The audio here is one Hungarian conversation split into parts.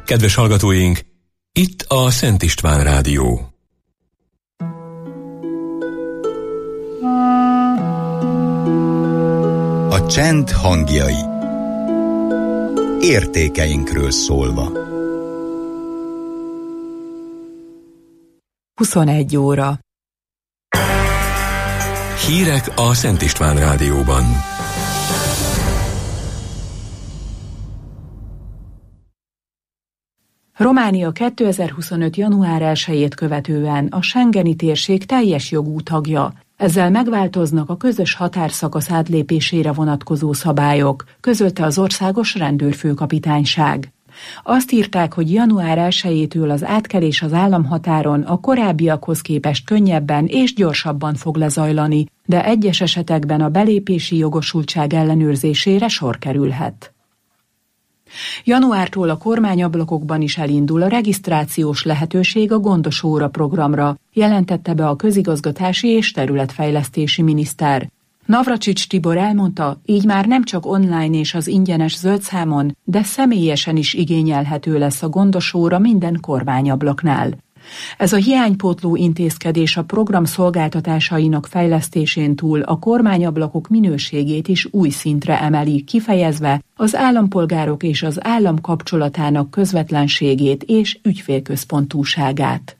Kedves hallgatóink, itt a Szent István Rádió. A csend hangjai. Értékeinkről szólva. 21 óra. Hírek a Szent István Rádióban. Románia 2025. január 1-jét követően a schengeni térség teljes jogú tagja. Ezzel megváltoznak a közös határszakasz átlépésére vonatkozó szabályok, közölte az országos rendőrfőkapitányság. Azt írták, hogy január 1-jétől az átkelés az államhatáron a korábbiakhoz képest könnyebben és gyorsabban fog lezajlani, de egyes esetekben a belépési jogosultság ellenőrzésére sor kerülhet. Januártól a kormányablakokban is elindul a regisztrációs lehetőség a Gondos óra programra, jelentette be a közigazgatási és területfejlesztési miniszter. Navracsics Tibor elmondta, így már nem csak online és az ingyenes zöldszámon, de személyesen is igényelhető lesz a Gondos óra minden kormányablaknál. Ez a hiánypótló intézkedés a program szolgáltatásainak fejlesztésén túl a kormányablakok minőségét is új szintre emeli, kifejezve az állampolgárok és az állam kapcsolatának közvetlenségét és ügyfélközpontúságát.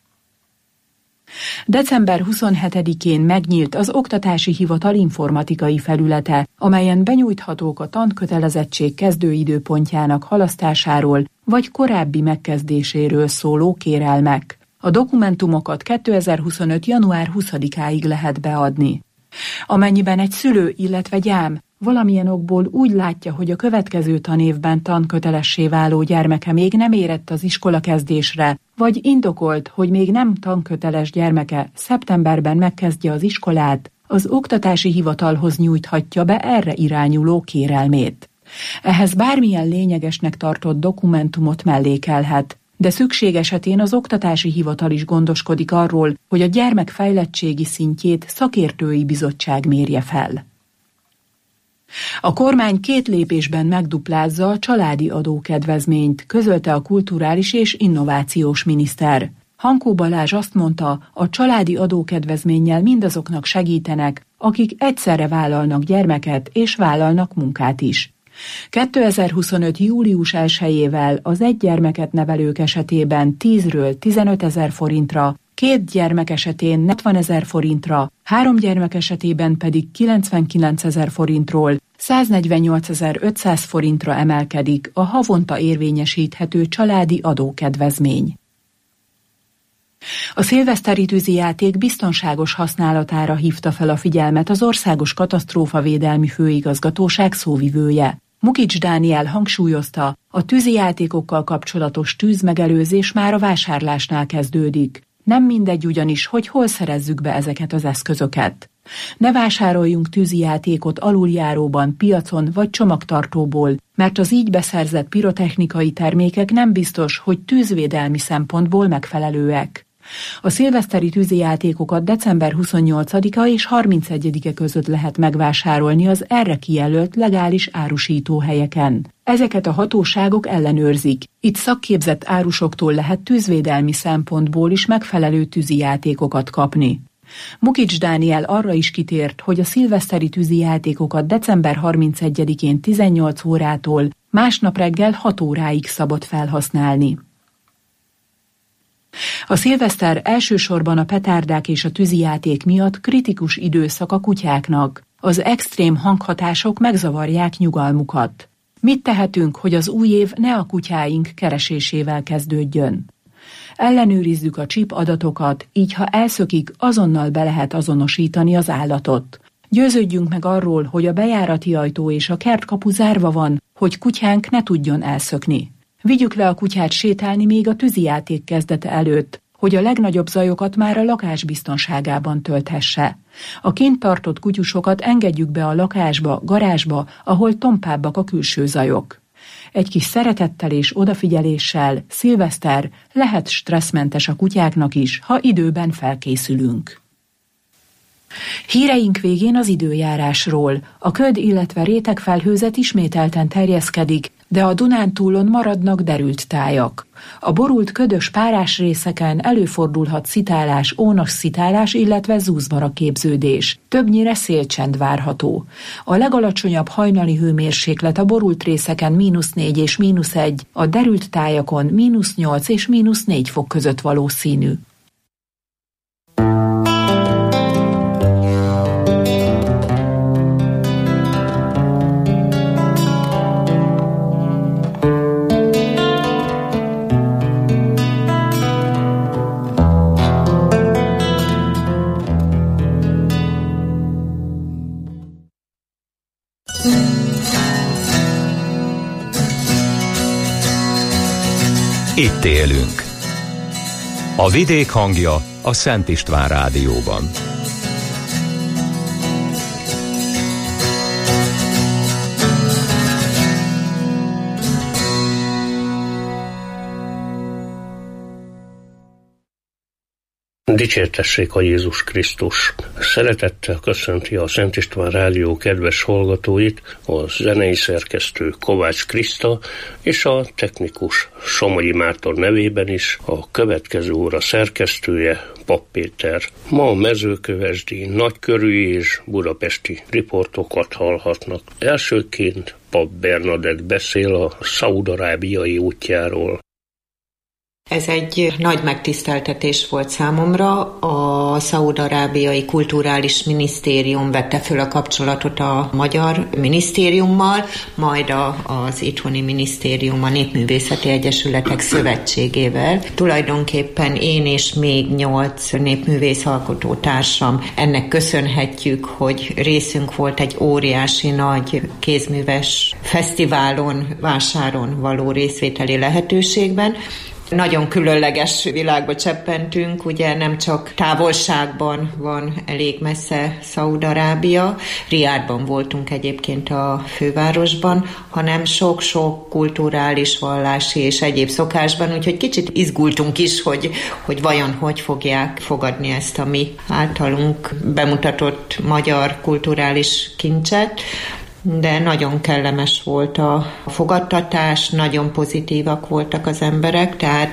December 27-én megnyílt az Oktatási Hivatal informatikai felülete, amelyen benyújthatók a tankötelezettség kezdőidőpontjának halasztásáról vagy korábbi megkezdéséről szóló kérelmek. A dokumentumokat 2025. január 20-áig lehet beadni. Amennyiben egy szülő, illetve gyám valamilyen okból úgy látja, hogy a következő tanévben tankötelessé váló gyermeke még nem érett az iskolakezdésre, vagy indokolt, hogy még nem tanköteles gyermeke szeptemberben megkezdje az iskolát, az Oktatási Hivatalhoz nyújthatja be erre irányuló kérelmét. Ehhez bármilyen lényegesnek tartott dokumentumot mellékelhet, de szükség esetén az Oktatási Hivatal is gondoskodik arról, hogy a gyermek fejlettségi szintjét szakértői bizottság mérje fel. A kormány 2 lépésben megduplázza a családi adókedvezményt, közölte a kulturális és innovációs miniszter. Hankó Balázs azt mondta, a családi adókedvezménnyel mindazoknak segítenek, akik egyszerre vállalnak gyermeket és vállalnak munkát is. 2025. július 1-jével az egy gyermeket nevelők esetében 10-ről 15 000 forintra, 2 gyermek esetén 60 000 forintra, 3 gyermek esetében pedig 99 000 forintról 148 500 forintra emelkedik a havonta érvényesíthető családi adókedvezmény. A szilveszteri tűzijáték biztonságos használatára hívta fel a figyelmet az Országos Katasztrófavédelmi Főigazgatóság szóvivője. Mukics Dániel hangsúlyozta, a tűzijátékokkal kapcsolatos tűzmegelőzés már a vásárlásnál kezdődik. Nem mindegy ugyanis, hogy hol szerezzük be ezeket az eszközöket. Ne vásároljunk tűzijátékot aluljáróban, piacon vagy csomagtartóból, mert az így beszerzett pirotechnikai termékek nem biztos, hogy tűzvédelmi szempontból megfelelőek. A szilveszteri tűzijátékokat december 28-a és 31-e között lehet megvásárolni az erre kijelölt legális árusítóhelyeken. Ezeket a hatóságok ellenőrzik. Itt szakképzett árusoktól lehet tűzvédelmi szempontból is megfelelő tűzijátékokat kapni. Mukics Dániel arra is kitért, hogy a szilveszteri tűzijátékokat december 31-én 18 órától másnap reggel 6 óráig szabad felhasználni. A szilveszter elsősorban a petárdák és a tűzijáték miatt kritikus időszak a kutyáknak. Az extrém hanghatások megzavarják nyugalmukat. Mit tehetünk, hogy az új év ne a kutyáink keresésével kezdődjön? Ellenőrizzük a chip adatokat, így ha elszökik, azonnal be lehet azonosítani az állatot. Győződjünk meg arról, hogy a bejárati ajtó és a kertkapu zárva van, hogy kutyánk ne tudjon elszökni. Vigyük le a kutyát sétálni még a tűzijáték kezdete előtt, hogy a legnagyobb zajokat már a lakás biztonságában tölthesse. A kint tartott kutyusokat engedjük be a lakásba, garázsba, ahol tompábbak a külső zajok. Egy kis szeretettel és odafigyeléssel szilveszter lehet stresszmentes a kutyáknak is, ha időben felkészülünk. Híreink végén az időjárásról. A köd, illetve rétegfelhőzet ismételten terjeszkedik, de a Dunántúlon maradnak derült tájak. A borult ködös párás részeken előfordulhat szitálás, ónos-szitálás, illetve zúzmaraképződés. Többnyire szélcsend várható. A legalacsonyabb hajnali hőmérséklet a borult részeken -4 és -1, a derült tájakon -8 és -4 fok között valószínű. Itt élünk. A vidék hangja a Szent István Rádióban. Dicsértessék a Jézus Krisztus! Szeretettel köszönti a Szent István Rádió kedves hallgatóit a zenei szerkesztő Kovács Kriszta és a technikus Somogyi Márton nevében is a következő óra szerkesztője, Pap Péter. Ma a mezőkövesdi, nagykörű és budapesti riportokat hallhatnak. Elsőként Pap Bernadett beszél a szaúd-arábiai útjáról. Ez egy nagy megtiszteltetés volt számomra. A Szaúd-arábiai Kulturális Minisztérium vette föl a kapcsolatot a magyar minisztériummal, majd az itthoni minisztérium a Népművészeti Egyesületek Szövetségével. Tulajdonképpen én és még 8 népművész alkotótársam ennek köszönhetjük, hogy részünk volt egy óriási nagy kézműves fesztiválon, vásáron való részvételi lehetőségben. Nagyon különleges világba cseppentünk, ugye nem csak távolságban van elég messze Szaúd-Arábia, Riádban voltunk egyébként a fővárosban, hanem sok-sok kulturális, vallási és egyéb szokásban, úgyhogy kicsit izgultunk is, hogy vajon hogy fogják fogadni ezt a mi általunk bemutatott magyar kulturális kincset. De nagyon kellemes volt a fogadtatás, nagyon pozitívak voltak az emberek, tehát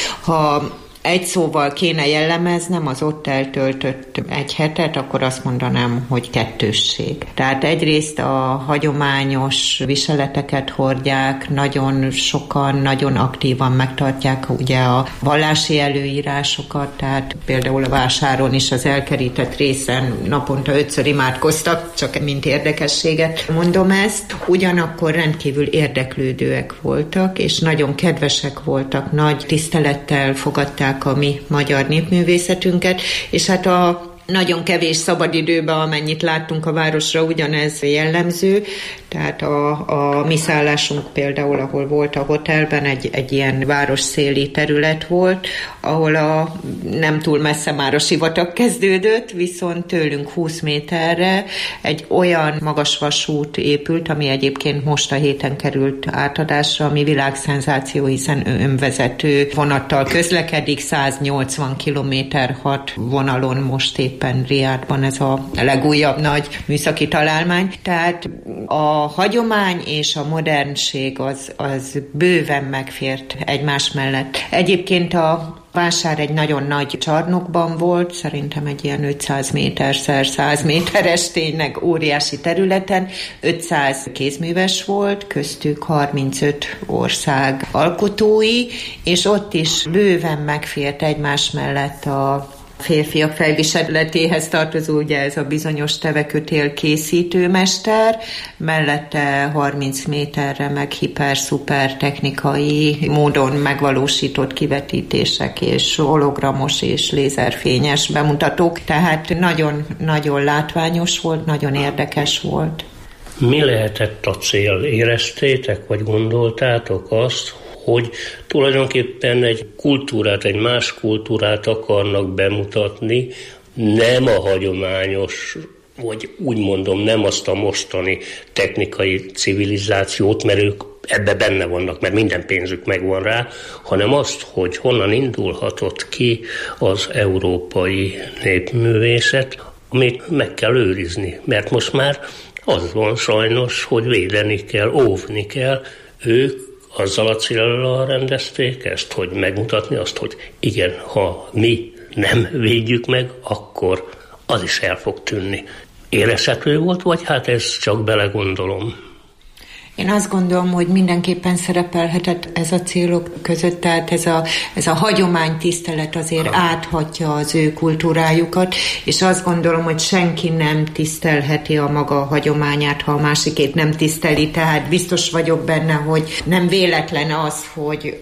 ha egy szóval kéne jellemeznem az ott eltöltött egy hetet, akkor azt mondanám, hogy kettősség. Tehát egyrészt a hagyományos viseleteket hordják, nagyon sokan, nagyon aktívan megtartják ugye a vallási előírásokat, tehát például a vásáron is az elkerített részen naponta 5-ször imádkoztak, csak mint érdekességet mondom ezt. Ugyanakkor rendkívül érdeklődőek voltak, és nagyon kedvesek voltak, nagy tisztelettel fogadták a mi magyar népművészetünket, és hát a nagyon kevés szabadidőben, amennyit láttunk a városra, ugyanez jellemző, tehát a mi szállásunk például, ahol volt a hotelben, egy ilyen városszéli terület volt, ahol nem túl messze már a sivatag kezdődött, viszont tőlünk 20 méterre egy olyan magas vasút épült, ami egyébként most a héten került átadásra, ami világszenzáció, hiszen önvezető vonattal közlekedik, 180 km/h vonalon most éppen Riádban ez a legújabb nagy műszaki találmány. Tehát a hagyomány és a modernség az bőven megfért egymás mellett. Egyébként a vásár egy nagyon nagy csarnokban volt, szerintem egy ilyen 500 méter x 100 méteres, tényleg óriási területen. 500 kézműves volt, köztük 35 ország alkotói, és ott is bőven megfért egymás mellett a férfiak felviseletéhez tartozó, ugye ez a bizonyos tevekötél készítőmester, mellette 30 méterre meg hiper-szuper technikai módon megvalósított kivetítések és hologramos és lézerfényes bemutatók, tehát nagyon látványos volt, nagyon érdekes volt. Mi lehetett a cél? Éreztétek, vagy gondoltátok azt, hogy tulajdonképpen egy kultúrát, egy más kultúrát akarnak bemutatni, nem a hagyományos, vagy úgy mondom, nem azt a mostani technikai civilizációt, mert ők ebbe benne vannak, mert minden pénzük megvan rá, hanem azt, hogy honnan indulhatott ki az európai népművészet, amit meg kell őrizni, mert most már az van sajnos, hogy védeni kell, óvni kell, ők azzal a céllal rendezték ezt, hogy megmutatni azt, hogy igen, ha mi nem védjük meg, akkor az is el fog tűnni. Érezhető volt, vagy hát ez csak belegondolom? Én azt gondolom, hogy mindenképpen szerepelhetett ez a célok között, tehát ez a hagyománytisztelet azért áthatja az ő kultúrájukat, és azt gondolom, hogy senki nem tisztelheti a maga hagyományát, ha a másikét nem tiszteli, tehát biztos vagyok benne, hogy nem véletlen az, hogy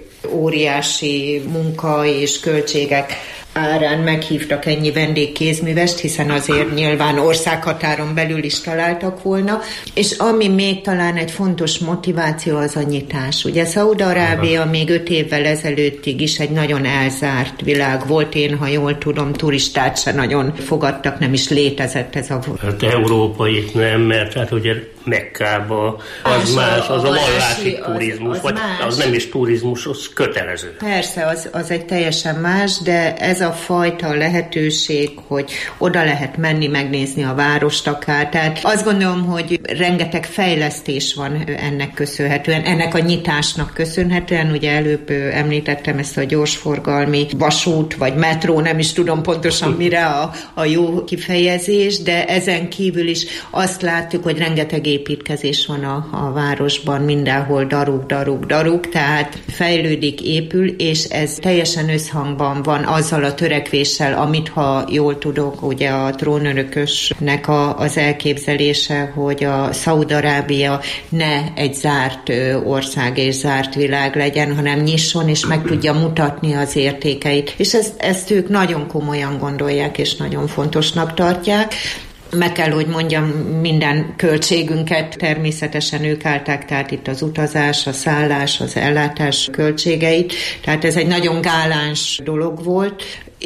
óriási munka és költségek árán meghívtak ennyi vendégkézművest, hiszen azért nyilván országhatáron belül is találtak volna, és ami még talán egy fontos motiváció, az a nyitás. Ugye Szaúd-Arábia még 5 évvel ezelőttig is egy nagyon elzárt világ volt, én, ha jól tudom, turistát se nagyon fogadtak, nem is létezett ez a... Hát európait nem, mert hát ugye Mekkába az más, az a vallási turizmus, vagy az nem is turizmus, az kötelező. Persze, az egy teljesen más, de ez a fajta lehetőség, hogy oda lehet menni, megnézni a várost akár. Tehát azt gondolom, hogy rengeteg fejlesztés van ennek köszönhetően, ennek a nyitásnak köszönhetően. Ugye előbb említettem ezt a gyorsforgalmi vasút, vagy metró, nem is tudom pontosan mire a jó kifejezés, de ezen kívül is azt látjuk, hogy rengeteg építkezés van a városban, mindenhol darug, tehát fejlődik, épül, és ez teljesen összhangban van azzal a törekvéssel, amit, ha jól tudok, ugye a trónörökösnek az elképzelése, hogy a Szaúd-Arábia ne egy zárt ország és zárt világ legyen, hanem nyisson, és meg tudja mutatni az értékeit. És ezt ők nagyon komolyan gondolják, és nagyon fontosnak tartják. Meg kell, hogy mondjam, minden költségünket természetesen ők állták, tehát itt az utazás, a szállás, az ellátás költségeit, tehát ez egy nagyon gáláns dolog volt,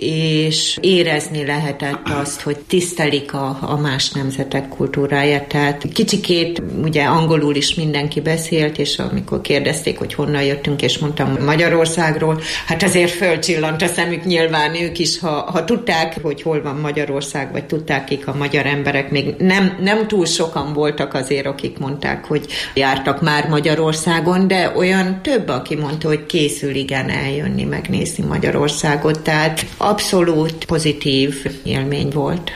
és érezni lehetett azt, hogy tisztelik a más nemzetek kultúráját. Tehát kicsikét, ugye angolul is mindenki beszélt, és amikor kérdezték, hogy honnan jöttünk, és mondtam Magyarországról, hát azért fölcsillant a szemük, nyilván ők is, ha tudták, hogy hol van Magyarország, vagy tudták, kik a magyar emberek, még nem túl sokan voltak azért, akik mondták, hogy jártak már Magyarországon, de olyan több, aki mondta, hogy készül igen eljönni, megnézni Magyarországot, tehát abszolút pozitív élmény volt.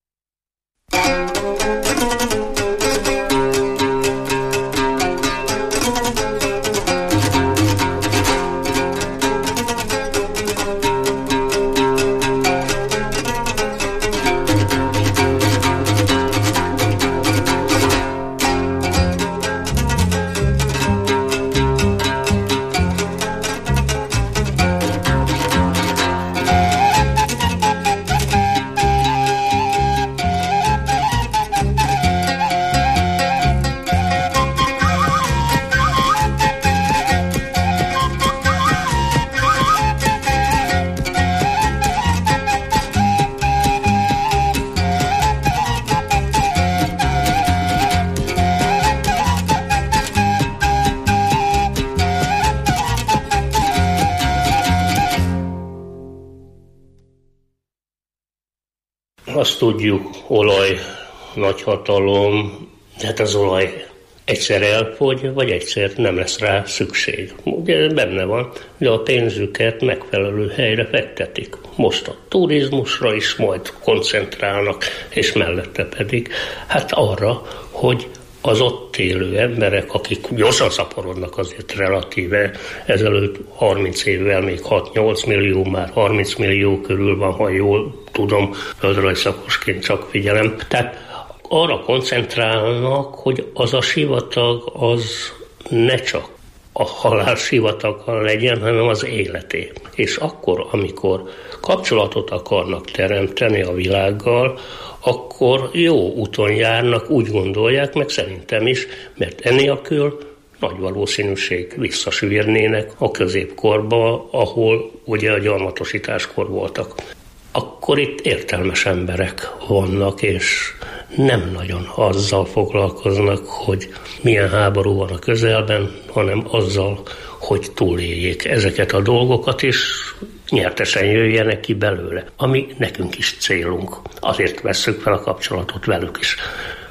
Azt tudjuk, olaj, nagyhatalom, de hát az olaj egyszer elfogy, vagy egyszer nem lesz rá szükség. Ugye benne van, de a pénzüket megfelelő helyre fektetik. Most a turizmusra is majd koncentrálnak, és mellette pedig hát arra, hogy az ott élő emberek, akik gyorsan szaporodnak azért relatíve, ezelőtt 30 évvel még 6-8 millió, már 30 millió körül van, ha jól tudom, földrajzszakosként csak figyelem. Tehát arra koncentrálnak, hogy az a sivatag az ne csak a halál sivataga legyen, hanem az életé. És akkor, amikor kapcsolatot akarnak teremteni a világgal, akkor jó úton járnak, úgy gondolják, meg szerintem is, mert enélkül nagy valószínűség visszasüllyednének a középkorba, ahol ugye a gyarmatosításkor voltak. Akkor itt értelmes emberek vannak, és nem nagyon azzal foglalkoznak, hogy milyen háború van a közelben, hanem azzal, hogy túléljék ezeket a dolgokat, és nyertesen jöjjenek ki belőle, ami nekünk is célunk. Azért vesszük fel a kapcsolatot velük is,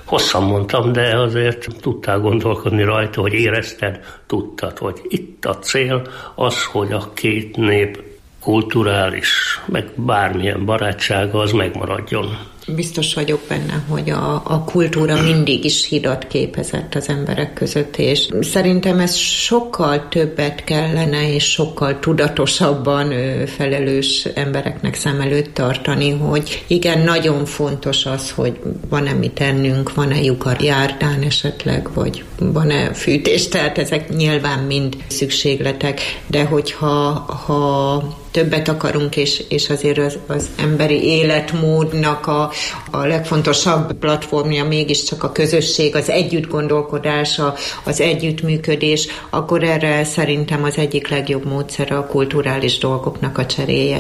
Hosszan mondtam, de azért tudtál gondolkodni rajta, hogy érezted, tudtad, hogy itt a cél az, hogy a két nép kulturális, meg bármilyen barátsága az megmaradjon. Biztos vagyok benne, hogy a kultúra mindig is hidat képezett az emberek között, és szerintem ez sokkal többet kellene, és sokkal tudatosabban felelős embereknek szem előtt tartani, hogy igen, nagyon fontos az, hogy van-e mit ennünk, van-e lyuk a járdán esetleg, vagy van-e fűtés, tehát ezek nyilván mind szükségletek, de hogyha többet akarunk, és azért az emberi életmódnak a legfontosabb platformja mégiscsak a közösség, az együttgondolkodás, az együttműködés, akkor erre szerintem az egyik legjobb módszer a kulturális dolgoknak a cseréje.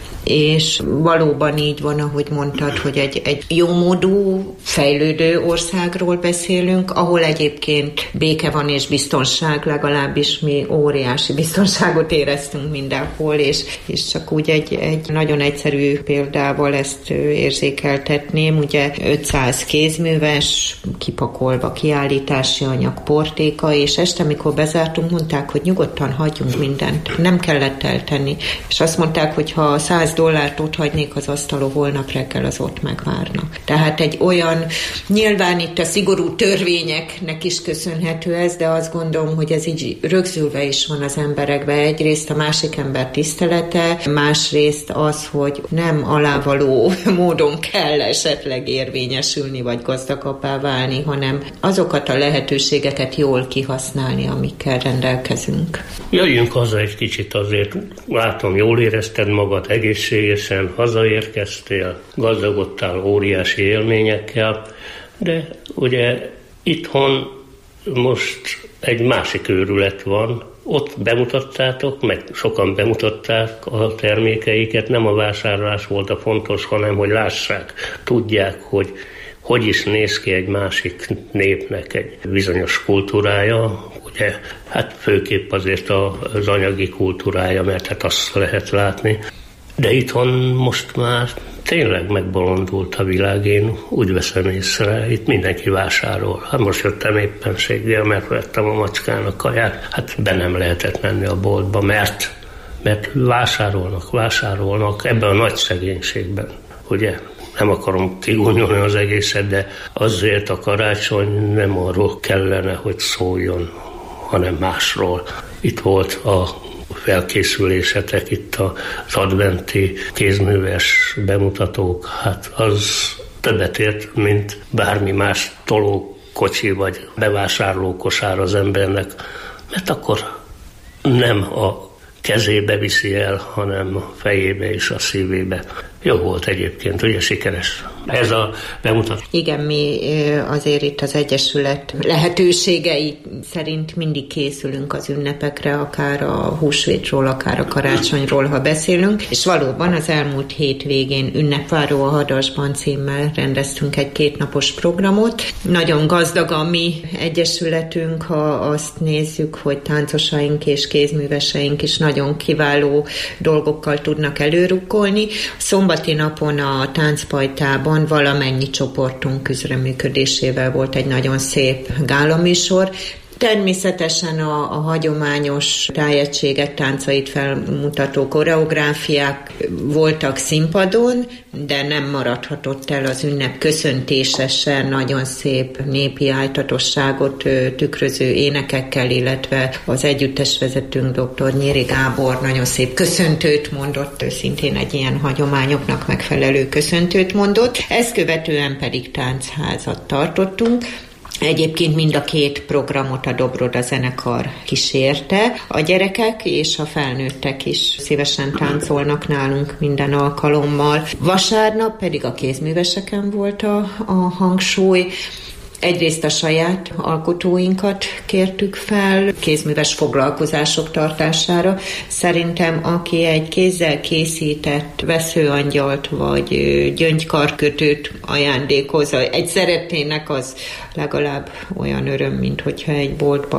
És valóban így van, ahogy mondtad, hogy egy jómódú, fejlődő országról beszélünk, ahol egyébként béke van és biztonság, legalábbis mi óriási biztonságot éreztünk mindenhol, és csak úgy egy nagyon egyszerű példával ezt érzékeltetném. Ugye 500 kézműves, kipakolva kiállítási anyag, portéka, és este, amikor bezártunk, mondták, hogy nyugodtan hagyjunk mindent, nem kellett eltenni. És azt mondták, hogy ha $100 ott hagynék az asztalon, holnap reggel az ott megvárnak. Tehát egy olyan, nyilván itt a szigorú törvényeknek is köszönhető ez, de azt gondolom, hogy ez így rögzülve is van az emberekbe. Egyrészt a másik ember tisztelete, másrészt az, hogy nem alávaló módon kell esetleg érvényesülni, vagy gazdagabbá válni, hanem azokat a lehetőségeket jól kihasználni, amikkel rendelkezünk. Jöjjünk haza egy kicsit azért. Látom, jól érezted magad, egészségesen hazaérkeztél, gazdagodtál óriási élményekkel, de ugye itthon most egy másik őrület van, ott bemutattátok, meg sokan bemutatták a termékeiket, nem a vásárlás volt a fontos, hanem hogy lássák, tudják, hogy is néz ki egy másik népnek egy bizonyos kultúrája, ugye, hát főképp azért az anyagi kultúrája, mert hát azt lehet látni. De itthon most már tényleg megbolondult a világ, én úgy veszem észre, itt mindenki vásárol. Hát most jöttem éppenséggel, mert vettem a macskának kaját, hát be nem lehetett menni a boltba, mert vásárolnak ebben a nagy szegénységben, ugye. Nem akarom kigúnyolni az egészet, de azért a karácsony nem arról kellene, hogy szóljon, hanem másról. Itt volt a felkészülésetek, itt az adventi kézműves bemutatók, hát az többet ért, mint bármi más tolókocsi vagy bevásárlókosár az embernek, mert akkor nem a kezébe viszi el, hanem a fejébe és a szívébe. Jó volt egyébként, ugye sikeres ez a bemutató. Igen, mi azért itt az Egyesület lehetőségei szerint mindig készülünk az ünnepekre, akár a húsvétról, akár a karácsonyról, ha beszélünk, és valóban az elmúlt hétvégén Ünnepváró a Hadasban címmel rendeztünk egy 2 napos programot. Nagyon gazdag a mi egyesületünk, ha azt nézzük, hogy táncosaink és kézműveseink is nagyon kiváló dolgokkal tudnak előrukkolni. Szombati napon a táncpajtában valamennyi csoportunk közreműködésével volt egy nagyon szép gálaműsor. Természetesen a hagyományos tájegységek táncait felmutató koreográfiák voltak színpadon, de nem maradhatott el az ünnep köszöntésesen nagyon szép népi ájtatosságot tükröző énekekkel, illetve az együttesvezetőnk dr. Nyéri Gábor nagyon szép köszöntőt mondott, szintén egy ilyen hagyományoknak megfelelő köszöntőt mondott. Ezt követően pedig táncházat tartottunk. Egyébként mind a 2 programot a Dobroda zenekar kísérte. A gyerekek és a felnőttek is szívesen táncolnak nálunk minden alkalommal. Vasárnap pedig a kézműveseken volt a hangsúly. Egyrészt a saját alkotóinkat kértük fel, kézműves foglalkozások tartására. Szerintem, aki egy kézzel készített veszőangyalt vagy gyöngykarkötőt ajándékozza egy szerettének, az legalább olyan öröm, mint hogyha egy boltban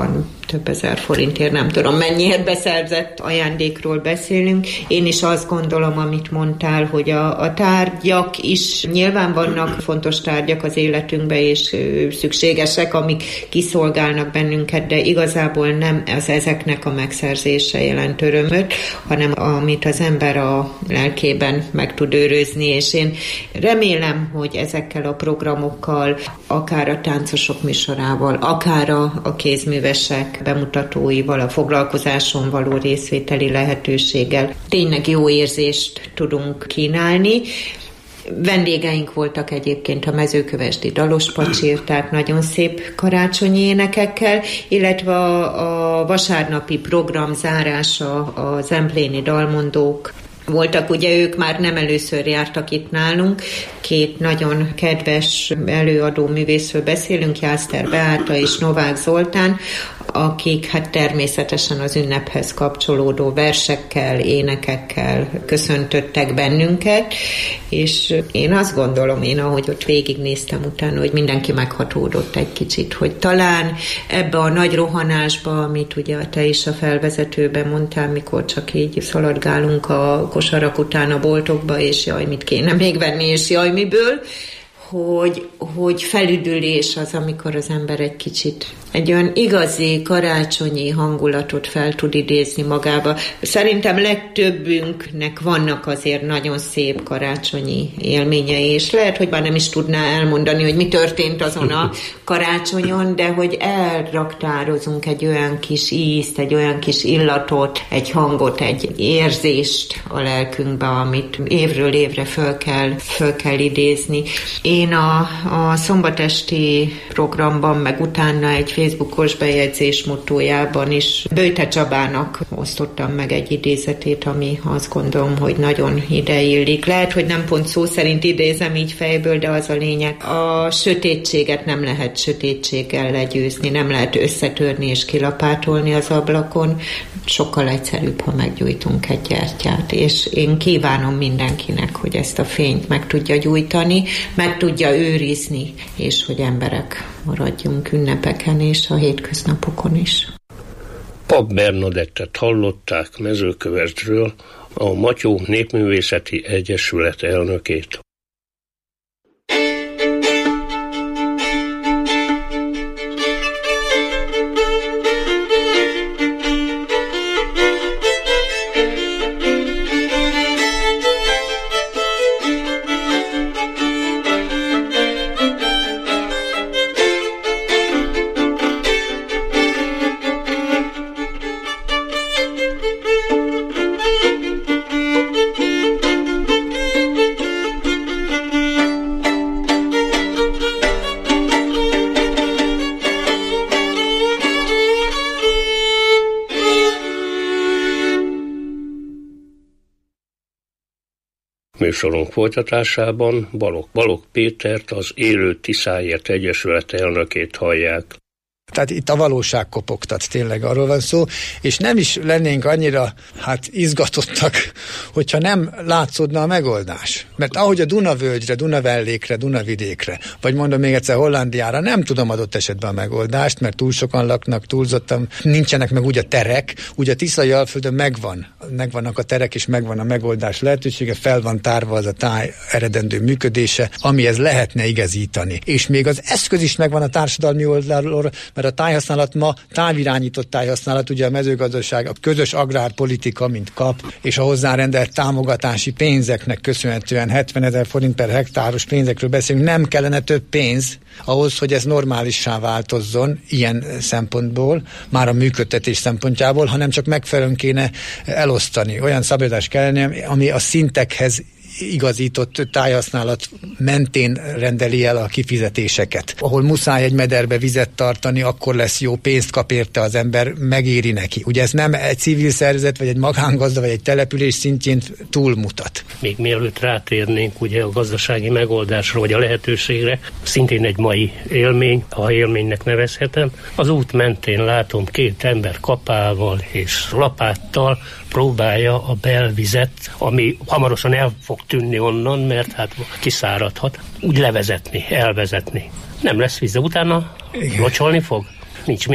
több ezer forintért, nem tudom mennyiért beszerzett ajándékról beszélünk. Én is azt gondolom, amit mondtál, hogy a tárgyak is nyilván vannak fontos tárgyak az életünkben, és szükségesek, amik kiszolgálnak bennünket, de igazából nem ezeknek a megszerzése jelent örömöt, hanem amit az ember a lelkében meg tud őrözni, és én remélem, hogy ezekkel a programokkal, akár a táncosok műsorával, akár a kézművesek bemutatóival, a foglalkozáson való részvételi lehetőséggel tényleg jó érzést tudunk kínálni. Vendégeink voltak egyébként a mezőkövesdi Dalos Pacsirták nagyon szép karácsonyi énekekkel, illetve a vasárnapi program zárása a Zempléni dalmondók voltak, ugye ők már nem először jártak itt nálunk, két nagyon kedves előadó művészről beszélünk, Jászter Beáta és Novák Zoltán, akik hát természetesen az ünnephez kapcsolódó versekkel, énekekkel köszöntöttek bennünket, és én azt gondolom, ahogy ott végignéztem utána, hogy mindenki meghatódott egy kicsit, hogy talán ebbe a nagy rohanásba, amit ugye te is a felvezetőben mondtál, mikor csak így szaladgálunk a kosarak után a boltokba, és jaj, mit kéne még venni, és jaj, miből, hogy felüdülés az, amikor az ember egy kicsit egy olyan igazi karácsonyi hangulatot fel tud idézni magába. Szerintem legtöbbünknek vannak azért nagyon szép karácsonyi élményei, és lehet, hogy már nem is tudná elmondani, hogy mi történt azon a karácsonyon, de hogy elraktározunk egy olyan kis ízt, egy olyan kis illatot, egy hangot, egy érzést a lelkünkbe, amit évről évre föl kell idézni. Én a szombatesti programban, meg utána egy Facebookos bejegyzés mottójában is Böjte Csabának osztottam meg egy idézetét, ami azt gondolom, hogy nagyon ideillik. Lehet, hogy nem pont szó szerint idézem így fejből, de az a lényeg. A sötétséget nem lehet sötétséggel legyőzni, nem lehet összetörni és kilapátolni az ablakon. Sokkal egyszerűbb, ha meggyújtunk egy gyertyát, és én kívánom mindenkinek, hogy ezt a fényt meg tudja gyújtani, meg tudja őrizni, és hogy emberek maradjunk ünnepeken és a hétköznapokon is. Pap Bernadettet hallották Mezőkövesdről, a Matyó Népművészeti Egyesület elnökét. Műsorunk folytatásában Balogh Pétert, az Élő Tiszáért Egyesület elnökét hallják. Tehát itt a valóság kopogtat, tényleg arról van szó, és nem is lennénk annyira izgatottak, hogyha nem látszódna a megoldás. Mert ahogy a Dunavölgyre, Dunavellékre, Dunavidékre, vagy mondom még egyszer Hollandiára, nem tudom adott esetben a megoldást, mert túl sokan laknak, túlzottan, nincsenek meg úgy a terek, úgy a Tiszai-alföldön megvannak a terek, és megvan a megoldás lehetősége, fel van tárva az a táj eredendő működése, amihez lehetne igazítani. És még az eszköz is megvan a társadalmi oldalról, mert a tájhasználat ma távirányított tájhasználat, ugye a mezőgazdaság, a közös agrárpolitika, mint kap, és a hozzárendelt támogatási pénzeknek köszönhetően 70 000 forint per hektáros pénzekről beszélünk, nem kellene több pénz ahhoz, hogy ez normálissá változzon ilyen szempontból, már a működtetés szempontjából, hanem csak megfelelően kéne elosztani. Olyan szabályozás kellene, ami a szintekhez igazított tájhasználat mentén rendeli el a kifizetéseket. Ahol muszáj egy mederbe vizet tartani, akkor lesz jó, pénzt kap érte az ember, megéri neki. Ugye ez nem egy civil szervezet, vagy egy magángazda, vagy egy település szintjén túlmutat. Még mielőtt rátérnénk ugye a gazdasági megoldásra, vagy a lehetőségre, szintén egy mai élmény, ha élménynek nevezhetem. Az út mentén látom két ember kapával és lapáttal próbálja a belvizet, ami hamarosan el fog tűnni onnan, mert hát kiszáradhat, úgy levezetni, elvezetni. Nem lesz víz, de utána locsolni fog? Nincs mivel.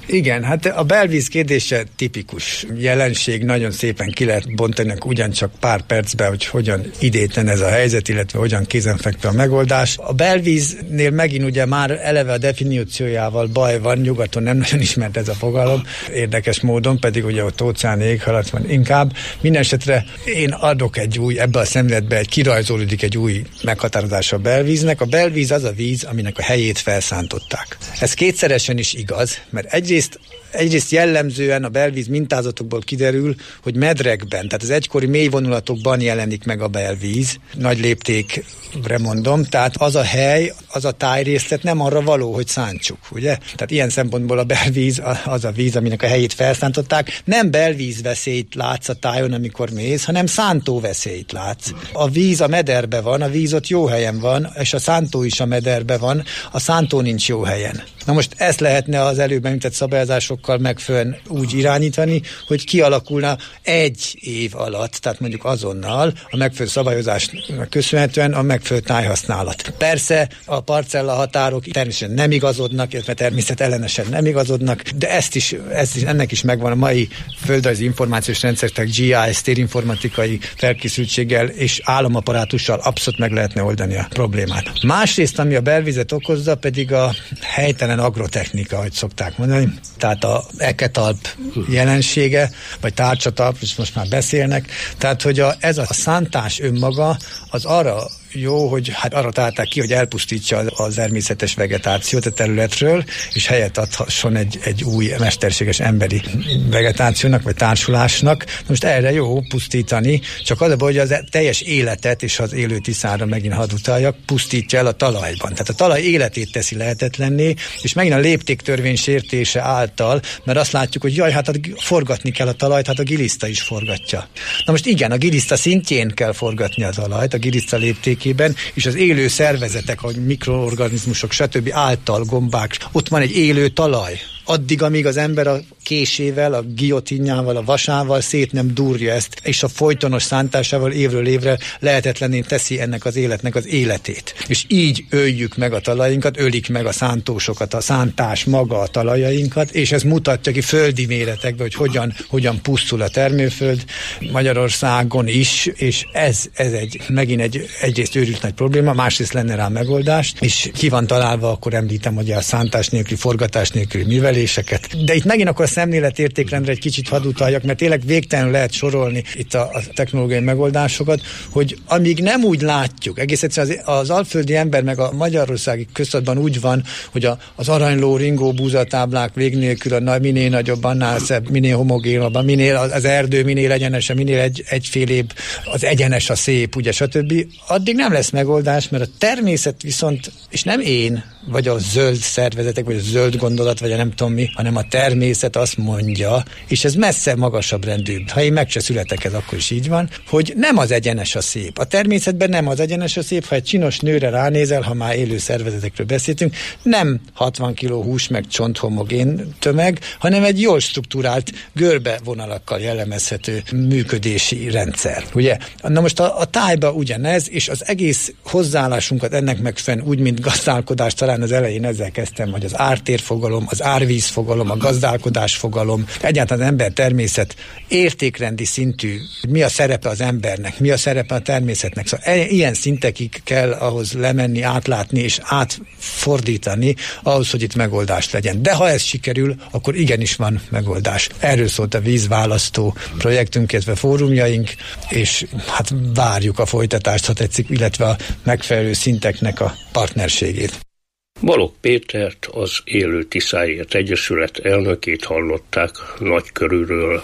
Igen, hát a belvíz kérdése tipikus jelenség, nagyon szépen ki lehet bontani ugyancsak pár percben, hogy hogyan idétlen ez a helyzet, illetve hogyan kézenfekvő a megoldás. A belvíznél megint ugye már eleve a definíciójával baj van, nyugaton nem nagyon ismert ez a fogalom, érdekes módon, pedig ugye ott óceáni éghajlat van inkább. Mindenesetre én adok egy új, ebbe a szemléletbe kirajzolódik egy új meghatározása a belvíznek. A belvíz az a víz, aminek a helyét felszántották. Ez kétszeresen is igaz, mert egyrészt jellemzően a belvíz mintázatokból kiderül, hogy medrekben, tehát az egykori mélyvonulatokban jelenik meg a belvíz, nagy léptékre mondom, tehát az a hely, az a tájrészlet nem arra való, hogy szántsuk, ugye? Tehát ilyen szempontból a belvíz az a víz, aminek a helyét felszántották. Nem belvízveszélyt látsz a tájon, amikor mész, hanem szántóveszélyt látsz. A víz a mederbe van, a víz ott jó helyen van, és a szántó is a mederbe van, a szántó nincs jó helyen. Na most ezt lehetne az előbb említett szabályozásokkal megfelelően úgy irányítani, hogy kialakulna egy év alatt, tehát mondjuk azonnal a megfelelő szabályozásnak köszönhetően a megfelelő tájhasználat. Persze a parcella határok természetesen nem igazodnak, illetve természetellenesen nem igazodnak, de ennek is megvan a mai földrajzi információs rendszerek, GIS, térinformatikai felkészültséggel és államaparátussal abszolút meg lehetne oldani a problémát. Másrészt, ami a belvizet okozza, pedig a helytelen agrotechnika, ahogy szokták mondani, tehát a eketalp jelensége, vagy tárcsatalp, és most már beszélnek, tehát hogy ez a szántás önmaga az arra jó, hogy hát arra találták ki, hogy elpusztítsa az természetes vegetációt a területről, és helyet adhasson egy új mesterséges emberi vegetációnak, vagy társulásnak. Most erre jó pusztítani, csak az a baj, hogy az teljes életet, és az élő tiszára megint hadd utaljak, pusztítja el a talajban. Tehát a talaj életét teszi lehetetlenné, és megint a léptéktörvény sértése által, mert azt látjuk, hogy jaj, hát forgatni kell a talajt, hát a giliszta is forgatja. Na most igen, a giliszta szintjén kell forgatni a talajt, a giliszta lépték és az élő szervezetek, ahogy mikroorganizmusok, stb. Által gombák, ott van egy élő talaj. Addig, amíg az ember a késével, a giotinjával, a vasával szét nem durja ezt, és a folytonos szántásával évről évre lehetetlenné teszi ennek az életnek az életét. És így öljük meg a talajainkat, ölik meg a szántósokat, a szántás maga a talajainkat, és ez mutatja ki földi méretekben, hogy hogyan pusztul a termőföld Magyarországon is, és ez megint egyrészt őrült nagy probléma, másrészt lenne rá megoldás, és ki van találva, akkor említem, hogy a szántás nélküli, forgatás nélküli műveléseket. De itt megint akkor a szemléletértékrendre egy kicsit hadd utaljak, mert tényleg végtelenül lehet sorolni itt a technológiai megoldásokat, hogy amíg nem úgy látjuk, egész egyszerűen az alföldi ember meg a magyarországi köztudatban úgy van, hogy az aranyló, ringó búzatáblák vég nélkül, minél nagyobb, annál szebb, minél homogénabb, minél az erdő, minél egyenesebb, minél egyfélébb, az egyenes a szép, ugye, stb. Addig nem lesz megoldás, mert a természet viszont, és nem én, vagy a zöld szervezetek, vagy a zöld gondolat, vagy a nem tudom mi, hanem a természet azt mondja, és ez messze magasabb rendű. Ha én meg se születek, ez akkor is így van, hogy nem az egyenes a szép. A természetben nem az egyenes a szép, ha egy csinos nőre ránézel, ha már élő szervezetekről beszéltünk, nem 60 kg hús meg csonthomogén tömeg, hanem egy jól struktúrált görbevonalakkal jellemezhető működési rendszer. Ugye? Na most a tájban ugyanez, és az egész hozzáállásunkat ennek megfelelően úgy, mint gazdálkodás, talán az elején ezzel kezdtem, hogy az ártérfogalom, az árvízfogalom, a gazdálkodásfogalom, egyáltalán az ember természet értékrendi szintű, mi a szerepe az embernek, mi a szerepe a természetnek. Szóval ilyen szintekig kell ahhoz lemenni, átlátni és átfordítani, ahhoz, hogy itt megoldás legyen. De ha ez sikerül, akkor igenis van megoldás. Erről szólt a vízválasztó projektünk, illetve fórumjaink, és hát várjuk a folytatást, ha tetszik, illetve a megfelelő szinteknek a partnerségét. Balogh Pétert, az Élő Tiszáért Egyesület elnökét hallották Nagykörűről.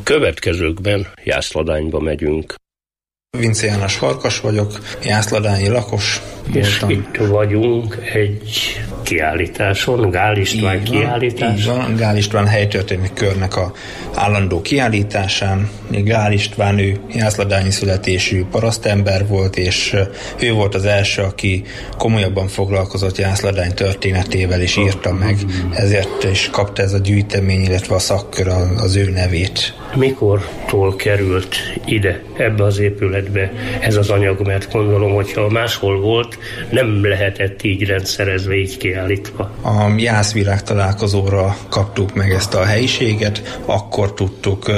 Következőkben Jászladányba megyünk. Vince János Farkas vagyok, jászladányi lakos. És itt vagyunk egy kiállításon, Gál István kiállítás. Így van, Gál István helytörténeti körnek a állandó kiállításán. Gál István, ő jászladányi születésű parasztember volt, és ő volt az első, aki komolyabban foglalkozott Jászladány történetével, és írta meg. Ezért is kapta ez a gyűjtemény, illetve a szakkör az ő nevét. Mikortól került ide, ebbe az épületbe ez az anyag? Mert gondolom, hogyha máshol volt, nem lehetett így rendszerezve, így kiállítva. A Jászvirág találkozóra kaptuk meg ezt a helyiséget, akkor tudtuk,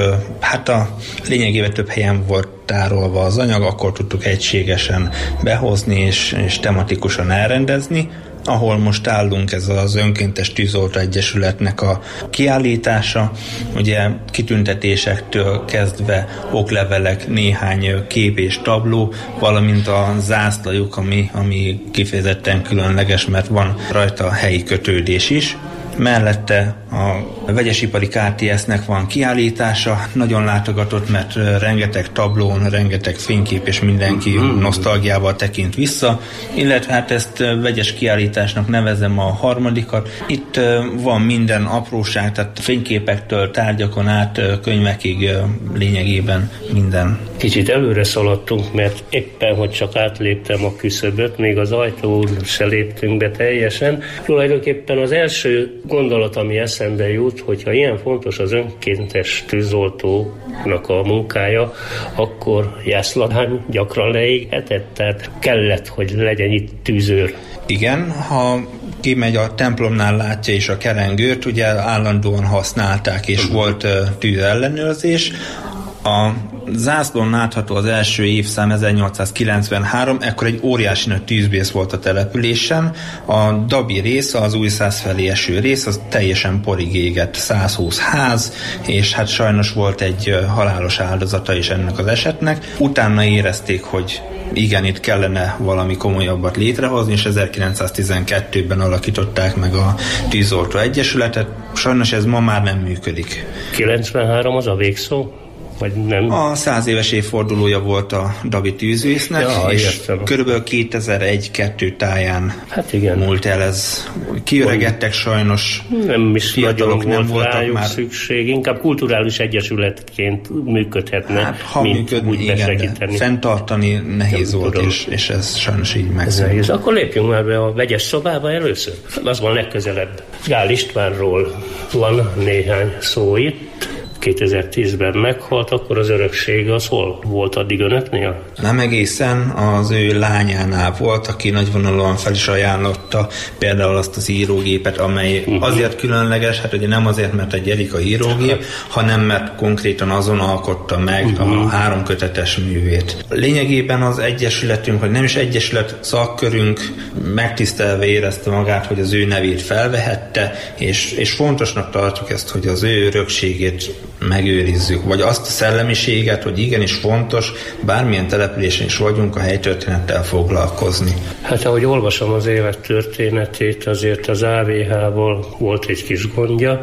lényegében több helyen volt tárolva az anyag, akkor tudtuk egységesen behozni és tematikusan elrendezni. Ahol most állunk, ez az Önkéntes Tűzoltó Egyesületnek a kiállítása, ugye kitüntetésektől kezdve oklevelek, néhány kép és tabló, valamint a zászlajuk, ami kifejezetten különleges, mert van rajta helyi kötődés is. Mellette a Vegyesipari KTS-nek van kiállítása, nagyon látogatott, mert rengeteg tablón, rengeteg fénykép, és mindenki nosztalgiával tekint vissza, illetve hát ezt vegyes kiállításnak nevezem a harmadikat. Itt van minden apróság, tehát fényképektől, tárgyakon át, könyvekig lényegében minden. Kicsit előre szaladtunk, mert éppen, hogy csak átléptem a küszöböt, még az ajtón se léptünk be teljesen. Tulajdonképpen az első gondolat, ami eszembe jut, hogyha ilyen fontos az önkéntes tűzoltónak a munkája, akkor Jászladány gyakran leéghetett, tehát kellett, hogy legyen itt tűzőr. Igen, ha kimegy a templomnál, látja is a kerengőrt, ugye állandóan használták, és volt tűzellenőrzés. A zászlón látható az első évszám 1893, ekkor egy óriási nagy tűzvész volt a településen. A Dabi rész, az Újszász felé eső rész, az teljesen porig égett, 120 ház, és hát sajnos volt egy halálos áldozata is ennek az esetnek. Utána érezték, hogy igen, itt kellene valami komolyabbat létrehozni, és 1912-ben alakították meg a Tűzoltó Egyesületet. Sajnos ez ma már nem működik. 93 az a végszó? Vagy nem? A 100 éves évfordulója volt a Dabi tűzvésznek, és értem. Körülbelül 2001-2 táján múlt el ez. Kiöregedtek sajnos. Nem is nagyon nem volt rájuk már szükség, inkább kulturális egyesületként működhetne, hát, ha mint működni, úgy besegíteni. Fenntartani nehéz volt, és ez sajnos így megszűnt. Akkor lépjünk már be a vegyes szobába először. Az van legközelebb. Gál Istvánról van néhány szó itt. 2010-ben meghalt, akkor az örökség az hol volt addig önöknél? Nem egészen, az ő lányánál volt, aki nagyvonalúan fel is ajánlotta például azt az írógépet, amely azért különleges, hát ugye nem azért, mert egy Erika írógép, hanem mert konkrétan azon alkotta meg a 3 kötetes művét. Lényegében az egyesületünk, vagy nem is egyesület, szakkörünk megtisztelve érezte magát, hogy az ő nevét felvehette, és fontosnak tartjuk ezt, hogy az ő örökségét megőrizzük, vagy azt a szellemiséget, hogy igenis fontos, bármilyen településen is vagyunk, a helytörténettel foglalkozni. Hát ahogy olvasom az élet történetét, azért az AVH-val volt egy kis gondja,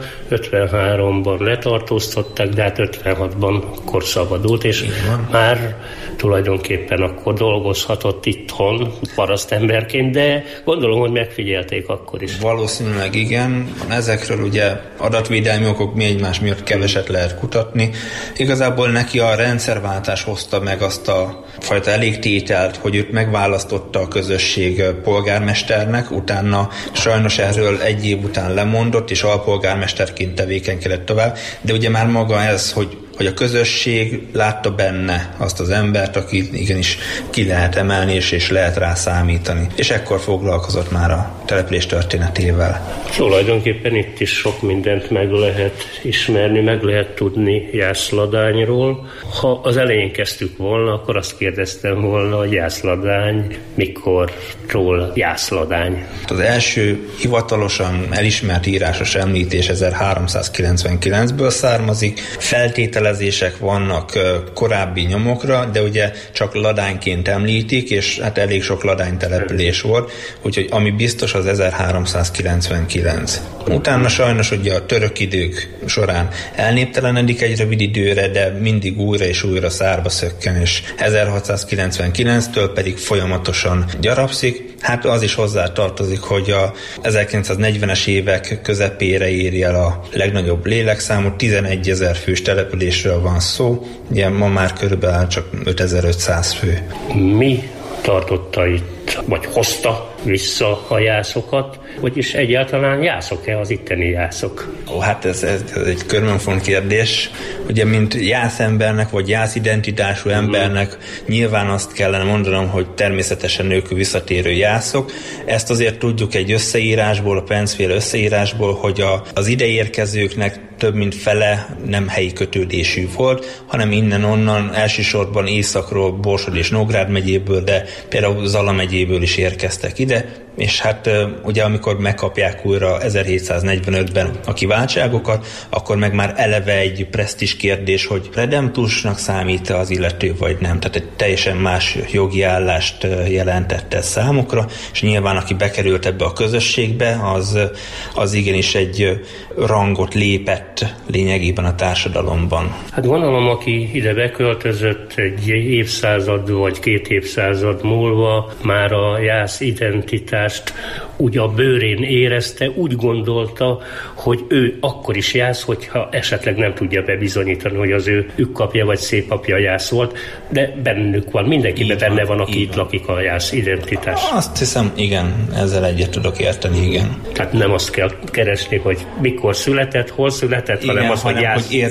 53-ban letartóztatták, de hát 56-ban akkor szabadult, és már tulajdonképpen akkor dolgozhatott itthon parasztemberként, de gondolom, hogy megfigyelték akkor is. Valószínűleg igen. Ezekről ugye adatvédelmi okok mi egymás miatt keveset lehet kutatni. Igazából neki a rendszerváltás hozta meg azt a fajta elégtételt, hogy őt megválasztotta a közösség polgármesternek, utána sajnos erről egy év után lemondott, és alpolgármesterként tevékenykedett tovább, de ugye már maga ez, hogy a közösség látta benne azt az embert, aki igenis ki lehet emelni, és lehet rá számítani. És ekkor foglalkozott már a település történetével. Tulajdonképpen itt is sok mindent meg lehet ismerni, meg lehet tudni Jászladányról. Ha az elején kezdtük volna, akkor azt kérdeztem volna, hogy Jászladány mikortól Jászladány. Az első hivatalosan elismert írásos említés 1399-ből származik. Feltétele jelezések vannak korábbi nyomokra, de ugye csak ladányként említik, és hát elég sok ladánytelepülés volt, úgyhogy ami biztos az 1399. Utána sajnos ugye a török idők során elnéptelenedik egy rövid időre, de mindig újra és újra szárba szökken, és 1699-től pedig folyamatosan gyarapszik. Hát az is hozzá tartozik, hogy a 1940-es évek közepére éri el a legnagyobb lélekszámú, 11 000 fős településről van szó, ugye ma már körülbelül csak 5500 fő. Mi tartotta itt, vagy hozta vissza a jászokat, vagyis egyáltalán jászok-e az itteni jászok? Hát ez egy körmönfont kérdés. Ugye, mint jászembernek, vagy jászidentitású embernek nyilván azt kellene mondanom, hogy természetesen nélkül visszatérő jászok. Ezt azért tudjuk egy összeírásból, a Pencféle összeírásból, hogy az ideérkezőknek több mint fele nem helyi kötődésű volt, hanem innen-onnan, elsősorban északról, Borsod és Nógrád megyéből, de például Zala megyéből is érkeztek ide, és hát ugye amikor megkapják újra 1745-ben a kiváltságokat, akkor meg már eleve egy presztízs kérdés, hogy redemptusnak számít-e az illető, vagy nem. Tehát egy teljesen más jogi állást jelentette számukra, és nyilván aki bekerült ebbe a közösségbe, az igenis egy rangot lépett lényegében a társadalomban. Hát gondolom, aki ide beköltözött egy évszázad vagy 2 évszázad múlva, már a jász identitást úgy a bőrén érezte, úgy gondolta, hogy ő akkor is jász, hogyha esetleg nem tudja bebizonyítani, hogy az ő ükkapja vagy szépapja jász volt, de bennük van, mindenkiben benne van, aki itt lakik, a jász identitás. Azt hiszem, igen, ezzel egyet tudok érteni, igen. Tehát nem azt kell keresni, hogy mikor született, hol született, igen, hanem az, hogy jász. Hogy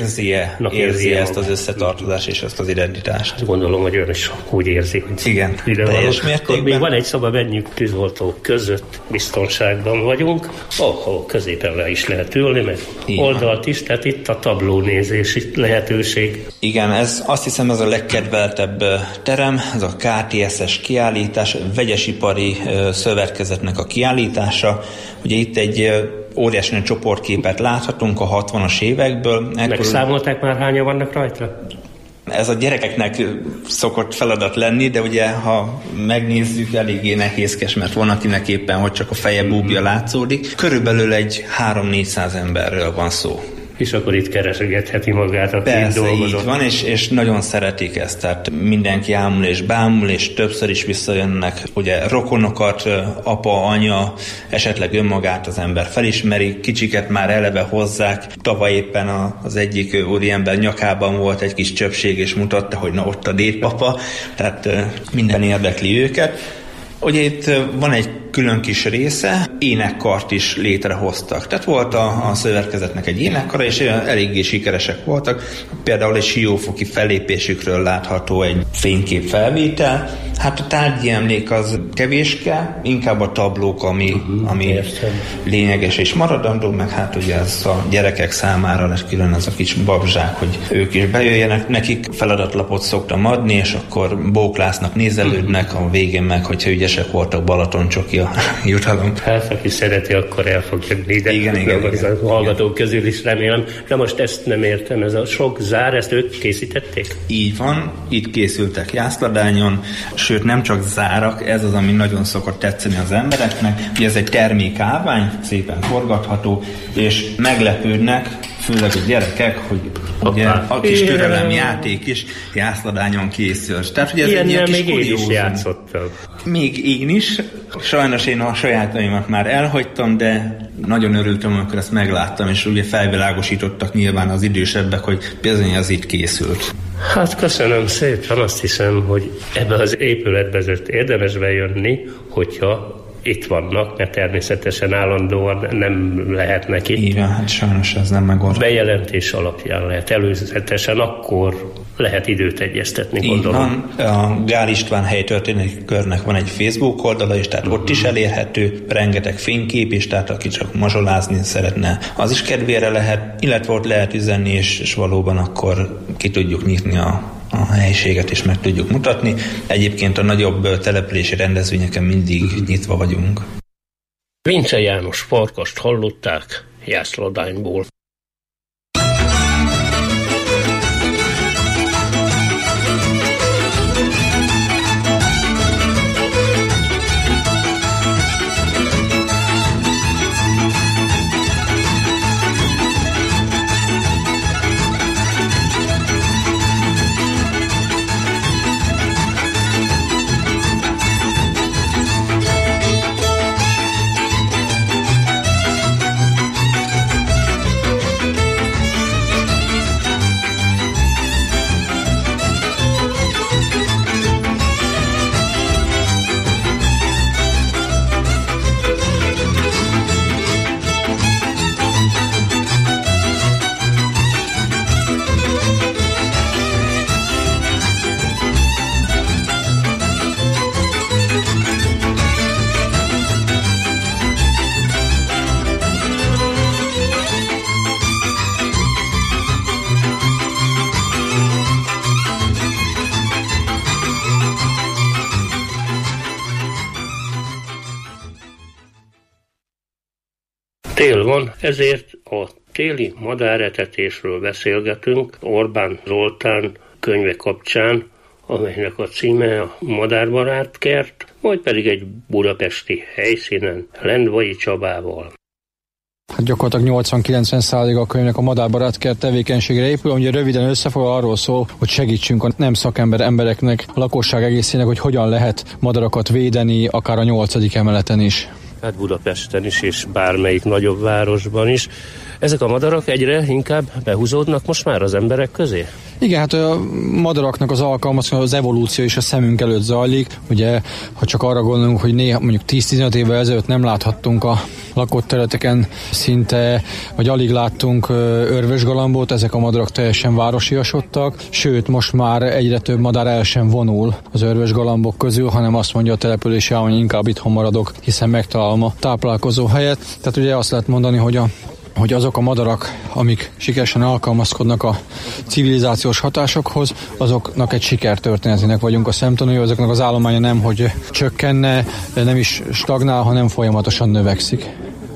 érzi ezt az összetartozást és ezt az identitást. Azt gondolom, hogy ön is úgy érzi, hogy igen, teljes mértékben. Még van egy szoba, menjünk tűzoltók között, biztonságban vagyunk, ahol középen le is lehet ülni, meg oldalt is, tehát itt a tablónézési lehetőség. Igen, azt hiszem ez a legkedveltebb terem, ez a KTSS kiállítás, vegyesipari szövetkezetnek a kiállítása. Ugye itt egy óriási nagy csoportképet láthatunk a 60-as évekből. Megszámolták már, hányan vannak rajta? Ez a gyerekeknek szokott feladat lenni, de ugye, ha megnézzük, eléggé nehézkes, mert van akinek éppen, hogy csak a feje búbja látszódik. Körülbelül egy 300-400 emberről van szó. És akkor itt keresegetheti magát, aki itt dolgozott. Így van, és nagyon szeretik ezt, tehát mindenki ámul és bámul, és többször is visszajönnek, ugye rokonokat, apa, anya, esetleg önmagát az ember felismeri, kicsiket már eleve hozzák. Tavaly éppen az egyik úriember nyakában volt egy kis csöpség, és mutatta, hogy na ott a dédpapa, tehát minden érdekli őket. Ugye itt van egy külön kis része, énekkart is létrehoztak. Tehát volt a szövetkezetnek egy énekkara, és eléggé sikeresek voltak. Például egy siófoki fellépésükről látható egy fényképfelvétel. Hát a tárgyi emlék az kevéske, inkább a tablók, ami lényeges és maradandó, meg hát ugye ez a gyerekek számára lesz külön az a kis babzsák, hogy ők is bejöjjenek. Nekik feladatlapot szoktam adni, és akkor bóklásznak, nézelődnek, a végén meg, hogyha ügyesek voltak, Balaton-csoki a jutalom. Hát, aki szereti, akkor el fog jönni ide. Igen. A hallgatók közül is remélem. De most ezt nem értem, ez a sok zár, ezt ők készítették? Így van, itt készültek jászladányon, sőt nem csak zárak, ez az, ami nagyon szokott tetszeni az embereknek. Ugye ez egy termékállvány, szépen forgatható, és meglepődnek, főleg a gyerekek, hogy ugye a kis türelemjáték is jászladányon készült. Tehát, hogy ez ilyen egy ilyen kis még én kuriózum. is játszottam. Még én is. Sajnos én a sajátaimat már elhagytam, de nagyon örültem, amikor ezt megláttam, és ugye felvilágosítottak nyilván az idősebbek, hogy bizony az itt készült. Hát köszönöm szépen, azt hiszem, hogy ebbe az épületbe érdemes bejönni, hogyha itt vannak, mert természetesen állandóan nem lehet neki. Igen, hát sajnos ez nem megoldható. Bejelentés alapján lehet, előzetesen akkor lehet időt egyeztetni, gondolom. Van, a Gál István helytörténeti körnek van egy Facebook oldala is, tehát ott is elérhető, rengeteg fénykép is, tehát aki csak mazsolázni szeretne, az is kedvére lehet, illetve ott lehet üzenni, és valóban akkor ki tudjuk nyitni a helyiséget, és meg tudjuk mutatni. Egyébként a nagyobb települési rendezvényeken mindig nyitva vagyunk. Vincze János Farkast hallották Jászladányból. Tél van, ezért a téli madáretetésről beszélgetünk Orbán Zoltán könyve kapcsán, amelynek a címe a Madárbarát kert, majd pedig egy budapesti helyszínen Lendvai Csabával. Hát gyakorlatilag 80-90% a könyvnek a Madárbarát kert tevékenységre épül, ugye röviden összefoglalva arról szól, hogy segítsünk a nem szakember embereknek, a lakosság egészének, hogy hogyan lehet madarakat védeni, akár a 8. emeleten is. Hát Budapesten is, és bármelyik nagyobb városban is. Ezek a madarak egyre inkább behúzódnak most már az emberek közé? Igen, hát a madaraknak az alkalmazkodása, az evolúció is a szemünk előtt zajlik. Ugye, ha csak arra gondolunk, hogy néha mondjuk 10-15 évvel ezelőtt nem láthattunk a lakott területeken szinte, vagy alig láttunk örvösgalambot, ezek a madarak teljesen városiasodtak, sőt, most már egyre több madár el sem vonul az örvösgalambok közül, hanem azt mondja a települési állomány, hogy inkább itthon maradok, hiszen megtalálom a táplálkozó helyet. Tehát ugye azt lehet mondani, hogy azok a madarak, amik sikeresen alkalmazkodnak a civilizációs hatásokhoz, azoknak egy sikertörténetének vagyunk a szemtanúi, azoknak az állománya nem, hogy csökkenne, nem is stagnál, hanem folyamatosan növekszik.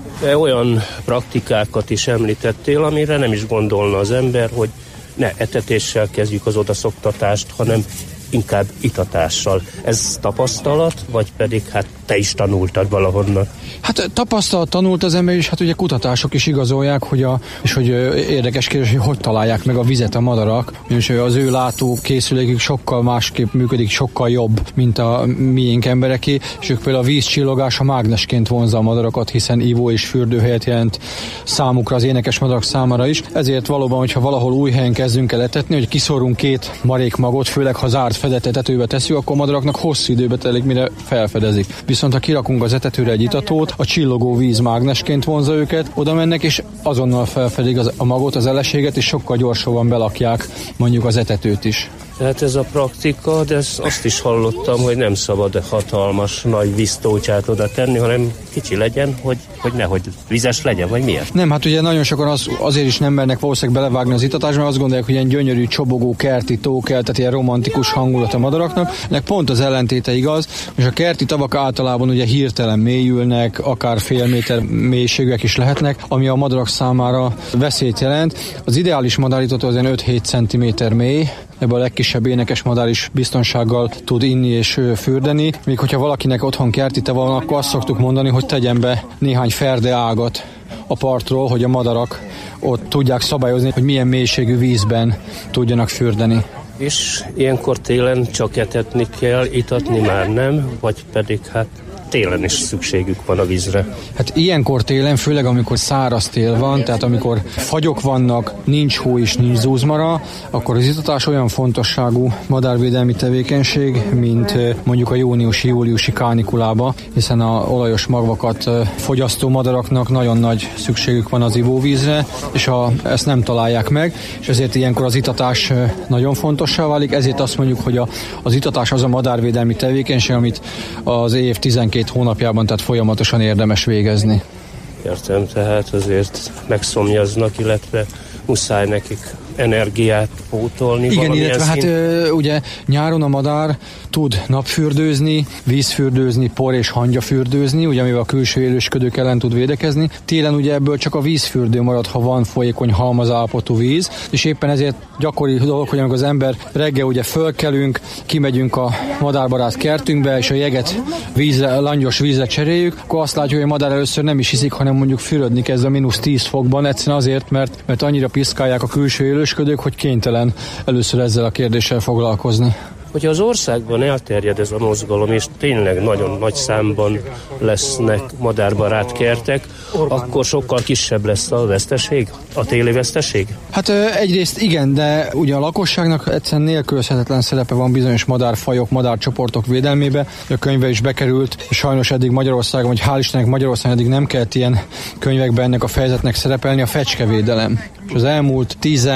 Olyan praktikákat is említettél, amire nem is gondolna az ember, hogy ne etetéssel kezdjük az odaszoktatást, hanem inkább itatással. Ez tapasztalat, vagy pedig hát te is tanultad valahonnan? Hát tapasztalat tanult az ember is, hát ugye kutatások is igazolják, hogy érdekes kérdés, hogy találják meg a vizet a madarak, és az ő látókészülékük sokkal másképp működik, sokkal jobb, mint a miénk embereké, és ők például a vízcsillogása mágnesként vonzza a madarakat, hiszen ivó és fürdőhelyet jelent számukra, az énekes madarak számára is. Ezért valóban, hogyha valahol új helyen kezdünk el etetni, hogy kiszorunk 2 marékmagot, főleg ha zárt fedett etetőbe tesszük, akkor a madaraknak hosszú időbe telik, mire felfedezik. Viszont ha kirakunk az etetőre egy itatót, a csillogó víz mágnesként vonza őket, oda mennek és azonnal felfedik a magot, az eleséget, és sokkal gyorsabban belakják mondjuk az etetőt is. Tehát ez a praktika, de azt is hallottam, hogy nem szabad hatalmas nagy víztócsát oda tenni, hanem kicsi legyen, hogy nehogy vizes legyen, vagy miért? Nem, hát ugye nagyon sokan azért is nem mernek valószínűleg belevágni az itatásba, mert azt gondolják, hogy ilyen gyönyörű, csobogó, kerti tó kell, tehát ilyen romantikus hangulat a madaraknak. Ennek pont az ellentéte igaz, és a kerti tavak általában ugye hirtelen mélyülnek, akár fél méter mélységűek is lehetnek, ami a madarak számára veszélyt jelent. Az ideális madáritató az ilyen 5-7 cm mély, ebből a legkisebb énekes madár is biztonsággal tud inni és fürdeni. Még hogyha valakinek otthon kerti tava van, akkor azt szoktuk mondani, hogy tegyen be néhány ferde ágat a partról, hogy a madarak ott tudják szabályozni, hogy milyen mélységű vízben tudjanak fürdeni. És ilyenkor télen csak etetni kell, itatni már nem, vagy pedig hát télen is szükségük van a vízre. Hát ilyenkor télen, főleg amikor száraz tél van, tehát amikor fagyok vannak, nincs hó és nincs zúzmara, akkor az itatás olyan fontosságú madárvédelmi tevékenység, mint mondjuk a júniusi kánikulában, hiszen a olajos magvakat fogyasztó madaraknak nagyon nagy szükségük van az ivóvízre, és ezt nem találják meg, és ezért ilyenkor az itatás nagyon fontossá válik, ezért azt mondjuk, hogy az itatás az a madárvédelmi tevékenység, amit az év 12 hónapjában, tehát folyamatosan érdemes végezni. Értem, tehát azért megszomjaznak, illetve muszáj nekik energiát pótolni. Igen, illetve hát ugye nyáron a madár tud napfürdőzni, vízfürdőzni, por és hangyafürdőzni, ugye amivel a külső élősködők ellen tud védekezni. Télen ugye ebből csak a vízfürdő marad, ha van folyékony halmazállapotú víz, és éppen ezért gyakori dolog, hogy amikor az ember reggel ugye fölkelünk, kimegyünk a madárbarát kertünkbe, és a jeget langyos vízre cseréljük, akkor azt látjuk, hogy a madár először nem is hiszik, hanem mondjuk fürödni kezd a -10 fokban, egyszerűen azért, mert annyira piszkálják a külső élősködők, hogy kénytelen először ezzel a kérdéssel foglalkozni. Hogyha az országban elterjed ez a mozgalom, és tényleg nagyon nagy számban lesznek madárbarát kertek, akkor sokkal kisebb lesz a veszteség, a téli veszteség? Hát egyrészt igen, de ugye a lakosságnak egyszerűen nélkülözhetetlen szerepe van bizonyos madárfajok, madárcsoportok védelmébe. A könyvbe is bekerült, és sajnos eddig Magyarországon, vagy hál' Istennek Magyarországon eddig nem kellett ilyen könyvekben ennek a fejezetnek szerepelni, a fecskevédelem. És az elmúlt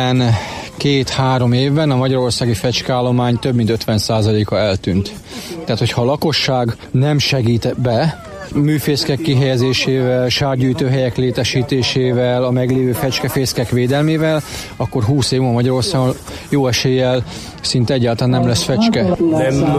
12-3 évben a magyarországi fecskeállomány több mint 50%-a eltűnt. Tehát, hogyha a lakosság nem segít be, műfészkek kihelyezésével, sárgyűjtőhelyek létesítésével, a meglévő fecskefészkek védelmével, akkor 20 év Magyarországon jó eséllyel szinte egyáltalán nem lesz fecske. Nem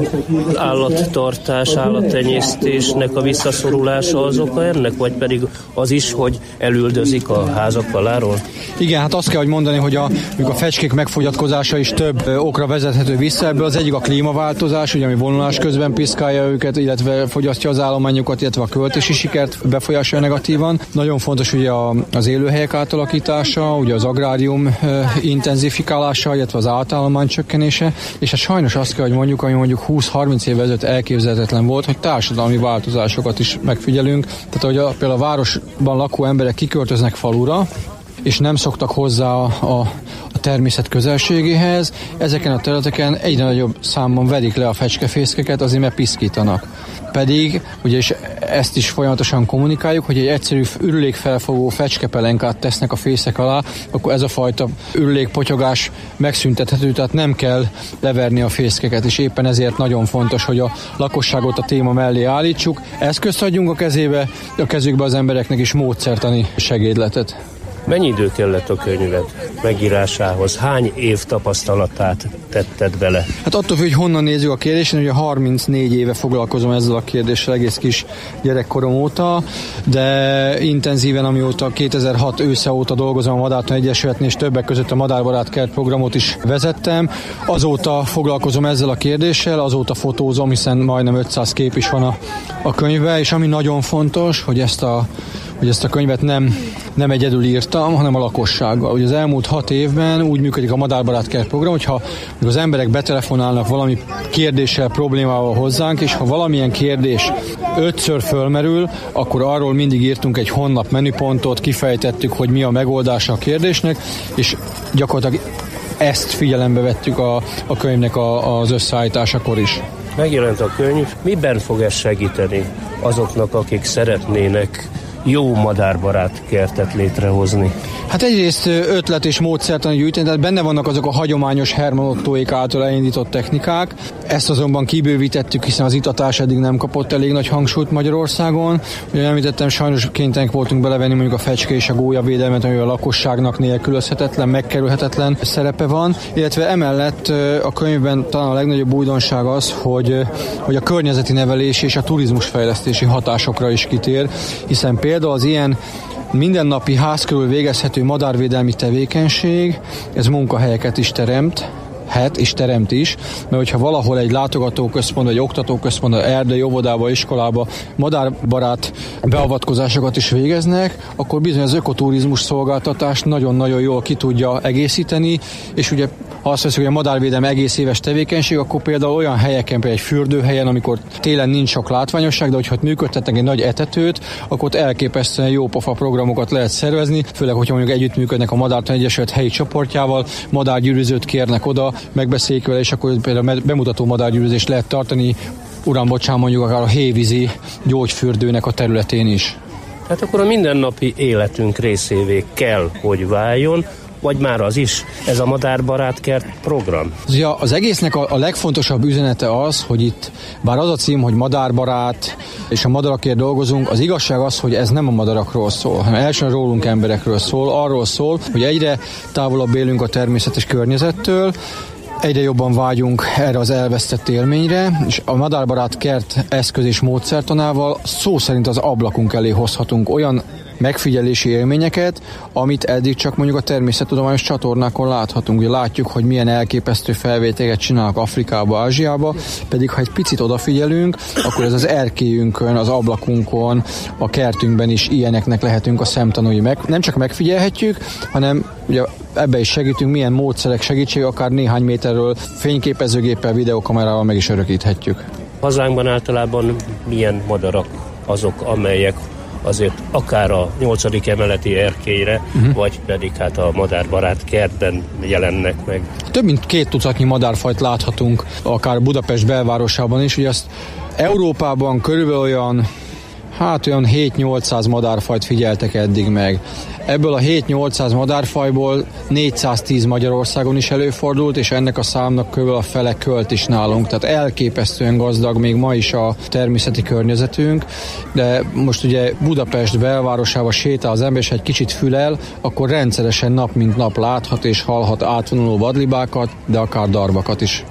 az állattartás, állattenyésztésnek a visszaszorulása az oka ennek, vagy pedig az is, hogy elüldözik a házak faláról? Igen, hát azt kell, hogy mondani, hogy a fecskék megfogyatkozása is több okra vezethető vissza. Ebből az egyik a klímaváltozás, ugye, ami vonulás közben piszkálja őket, illetve fogyasztja az állományokat, illetve a költési sikert befolyásolja negatívan. Nagyon fontos ugye az élőhelyek átalakítása, ugye az agrárium intenzifikálása, illetve az általállomány csökkenése, és hát sajnos azt kell, hogy mondjuk, ami mondjuk 20-30 évvel ezelőtt elképzelhetetlen volt, hogy társadalmi változásokat is megfigyelünk. Tehát, hogy például a városban lakó emberek kiköltöznek falura, és nem szoktak hozzá a természet közelségéhez, ezeken a területeken egyre nagyobb számban verik le a fecskefészkeket, azért mert piszkítanak. Pedig, ugye és ezt is folyamatosan kommunikáljuk, hogy egy egyszerű ürülékfelfogó fecskepelenkát tesznek a fészek alá, akkor ez a fajta ürülékpotyogás megszüntethető, tehát nem kell leverni a fészkeket, és éppen ezért nagyon fontos, hogy a lakosságot a téma mellé állítsuk, eszközt adjunk a kezükbe az embereknek is módszertani segédletet. Mennyi idő kellett a könyved megírásához? Hány év tapasztalatát tetted bele? Hát attól függ, hogy honnan nézzük a kérdést, ugye 34 éve foglalkozom ezzel a kérdéssel egész kis gyerekkorom óta, de intenzíven, amióta 2006 ősze óta dolgozom a Madártani Egyesületnél, és többek között a Madárbarát Kert programot is vezettem. Azóta foglalkozom ezzel a kérdéssel, azóta fotózom, hiszen majdnem 500 kép is van a könyvben, és ami nagyon fontos, hogy ezt a könyvet nem egyedül írtam, hanem a lakossággal. Ugye az elmúlt 6 évben úgy működik a Madárbarát Kert program, hogyha az emberek betelefonálnak valami kérdéssel, problémával hozzánk, és ha valamilyen kérdés 5-ször fölmerül, akkor arról mindig írtunk egy honlap menüpontot, kifejtettük, hogy mi a megoldása a kérdésnek, és gyakorlatilag ezt figyelembe vettük a könyvnek az összeállításakor is. Megjelent a könyv, miben fog ez segíteni azoknak, akik szeretnének jó madárbarát kertet létrehozni? Hát egyrészt ötlet és módszertani gyűjteni, tehát benne vannak azok a hagyományos Hermann Ottóék által elindított technikák. Ezt azonban kibővítettük, hiszen az itatás eddig nem kapott elég nagy hangsúlyt Magyarországon. Ugye említettem, sajnos kénytelenek voltunk belevenni mondjuk a fecske és a gólyavédelmet, ami a lakosságnak nélkülözhetetlen, megkerülhetetlen szerepe van. Illetve emellett a könyvben talán a legnagyobb újdonság az, hogy a környezeti nevelés és a turizmusfejlesztési hatásokra is kitér, hiszen például az ilyen mindennapi ház körül végezhető madárvédelmi tevékenység, ez munkahelyeket is teremt is, mert hogyha valahol egy látogatóközpont, egy oktatóközpont, erdei, óvodába, iskolába madárbarát beavatkozásokat is végeznek, akkor bizony az ökoturizmus szolgáltatást nagyon-nagyon jól ki tudja egészíteni, és ugye ha azt veszünk, hogy a madárvédelem egész éves tevékenység, akkor például olyan helyeken, például egy fürdőhelyen, amikor télen nincs sok látványosság, de hogyha működtetnek egy nagy etetőt, akkor ott elképesztően jó pofa programokat lehet szervezni, főleg, hogyha mondjuk együttműködnek a Madártani Egyesület helyi csoportjával, madárgyűrűzőt kérnek oda, megbeszéljük vele, és akkor például bemutató madárgyűrűzést lehet tartani, uram, bocsán, mondjuk akár a hévízi gyógyfürdőnek a területén is. Hát akkor a mindennapi életünk részévé kell, hogy váljon, vagy már az is, ez a Madárbarát Kert program? Az egésznek a legfontosabb üzenete az, hogy itt, bár az a cím, hogy madárbarát, és a madarakért dolgozunk, az igazság az, hogy ez nem a madarakról szól, hanem elsősorban rólunk emberekről szól, arról szól, hogy egyre távolabb élünk a természetes környezettől, egyre jobban vágyunk erre az elvesztett élményre, és a Madárbarát Kert eszköz és módszertanával szó szerint az ablakunk elé hozhatunk olyan megfigyelési élményeket, amit eddig csak mondjuk a természettudományos csatornákon láthatunk. Ugye látjuk, hogy milyen elképesztő felvételeket csinálnak Afrikába, Ázsiába, pedig ha egy picit odafigyelünk, akkor ez az erkélyünkön, az ablakunkon, a kertünkben is ilyeneknek lehetünk a szemtanúi. Nem csak megfigyelhetjük, hanem ugye ebbe is segítünk, milyen módszerek segítség, akár néhány méterről fényképezőgéppel, videókamerával meg is örökíthetjük. Hazánkban általában milyen madarak azok, amelyek azért akár a 8. emeleti erkélyre, vagy pedig hát a Madárbarát Kertben jelennek meg. Több mint 2 tucatnyi madárfajt láthatunk, akár Budapest belvárosában is, ugye azt Európában körülbelül olyan Hát olyan 7-800 madárfajt figyeltek eddig meg. Ebből a 7-800 madárfajból 410 Magyarországon is előfordult, és ennek a számnak kb. A fele költ is nálunk. Tehát elképesztően gazdag még ma is a természeti környezetünk, de most ugye Budapest belvárosába sétál az ember, és egy kicsit fülel, akkor rendszeresen nap mint nap láthat és hallhat átvonuló vadlibákat, de akár darvakat is.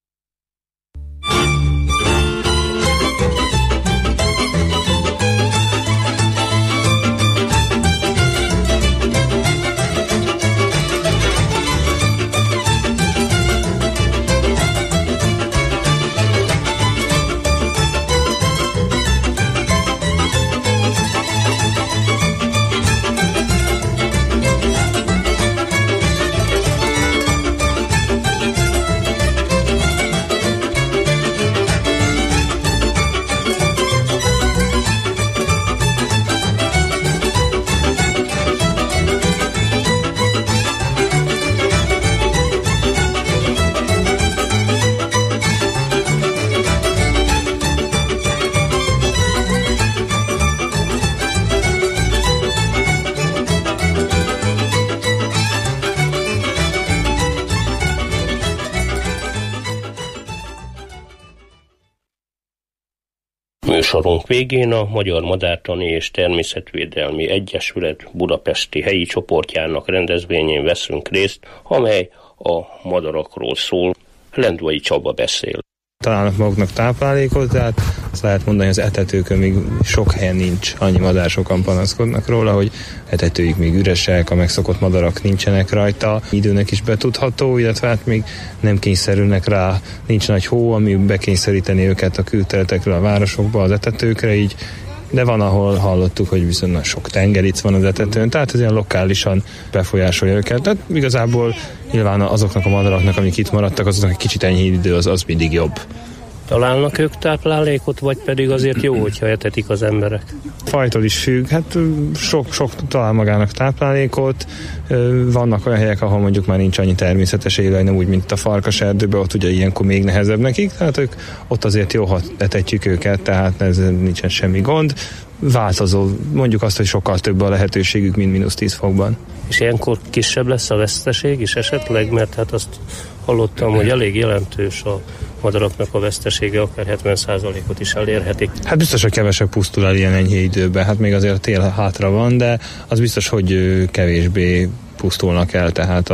Műsorunk végén a Magyar Madártani és Természetvédelmi Egyesület budapesti helyi csoportjának rendezvényén veszünk részt, amely a madarakról szól. Lendvai Csaba beszél. Találnak maguknak táplálékot, tehát azt lehet mondani, hogy az etetőkön még sok helyen nincs. Annyi madár, sokan panaszkodnak róla, hogy etetőik még üresek, a megszokott madarak nincsenek rajta. Időnek is betudható, illetve hát még nem kényszerülnek rá, nincs nagy hó, ami bekényszeríteni őket a külterületekről a városokba, az etetőkre, így de van, ahol hallottuk, hogy viszont sok tengeric van az etetőn, tehát ez ilyen lokálisan befolyásolja őket. Tehát igazából nyilván azoknak a madaraknak, amik itt maradtak, azoknak egy kicsit enyhe idő, az mindig jobb. Találnak ők táplálékot, vagy pedig azért jó, hogyha etetik az emberek? Fajtól is függ, hát sok talál magának táplálékot, vannak olyan helyek, ahol mondjuk már nincs annyi természetes élőhely, nem úgy, mint a farkaserdőben, ott ugye ilyenkor még nehezebb nekik, tehát ők ott azért jó, ha etetjük őket, tehát ez nincsen semmi gond. Változó, mondjuk azt, hogy sokkal több a lehetőségük, mint -10 fokban. És ilyenkor kisebb lesz a veszteség is esetleg, mert hát azt hallottam, hogy elég jelentős a madaraknak a vesztesége, akár 70%-ot is elérhetik. Hát biztos, hogy kevesebb pusztul el ilyen enyhe időben, hát még azért a tél hátra van, de az biztos, hogy kevésbé pusztulnak el, tehát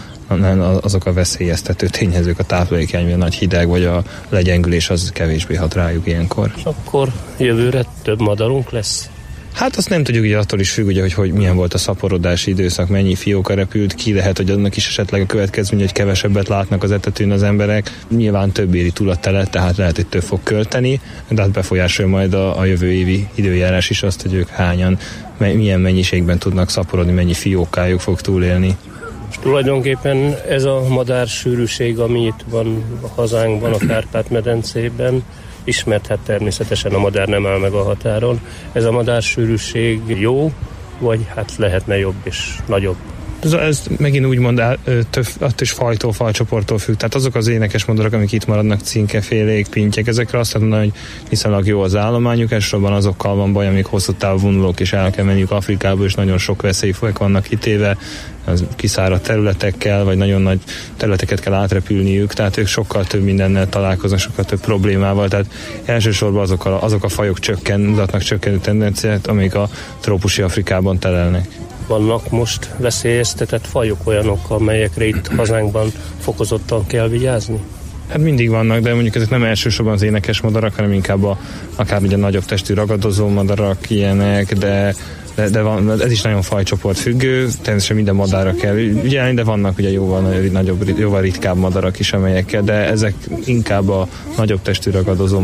azok a veszélyeztető tényezők, a táplálékhiány, a nagy hideg vagy a legyengülés, az kevésbé hat rájuk ilyenkor. És akkor jövőre több madarunk lesz? Hát azt nem tudjuk, ugye attól is függ, ugye, hogy milyen volt a szaporodási időszak, mennyi fióka repült ki, lehet, hogy annak is esetleg a következmény, hogy kevesebbet látnak az etetőn az emberek. Nyilván több éri túl a telet, tehát lehet, hogy több fog költeni, de hát befolyásolja majd a jövő évi időjárás is azt, hogy ők hányan, milyen mennyiségben tudnak szaporodni, mennyi fiókájuk fog túlélni. És tulajdonképpen ez a madársűrűség, ami itt van a hazánkban, a Kárpát-medencében, ismert, hát természetesen a madár nem áll meg a határon. Ez a madársűrűség jó, vagy hát lehetne jobb és nagyobb? Ez megint úgymond attól is fajtól, fajcsoporttól függ. Tehát azok az énekes madarak, amik itt maradnak, cinkefélék, pintyek, ezekre azt mondani, hogy viszonylag jó az állományuk, elsősorban azokkal van baj, amik hosszú távú vonulók, és el kell menniük Afrikába, és nagyon sok veszélyfajok vannak kitéve, az kiszáradt területekkel, vagy nagyon nagy területeket kell átrepülniük, tehát ők sokkal több mindennel találkoznak, sokkal több problémával, tehát elsősorban azok a fajok mutatnak csökkenő tendenciát, amik a trópusi Afrikában telelnek. Vannak most veszélyeztetett fajok, olyanok, amelyekre itt hazánkban fokozottan kell vigyázni? Hát mindig vannak, de mondjuk ezek nem elsősorban az énekes madarak, hanem inkább akár ugye nagyobb testű ragadozó madarak ilyenek, de ez is nagyon fajcsoport függő, természetesen minden madárra kell ügyelni, de vannak ugye jóval ritkább madarak is, amelyekkel, de ezek inkább a nagyobb testű ragadozó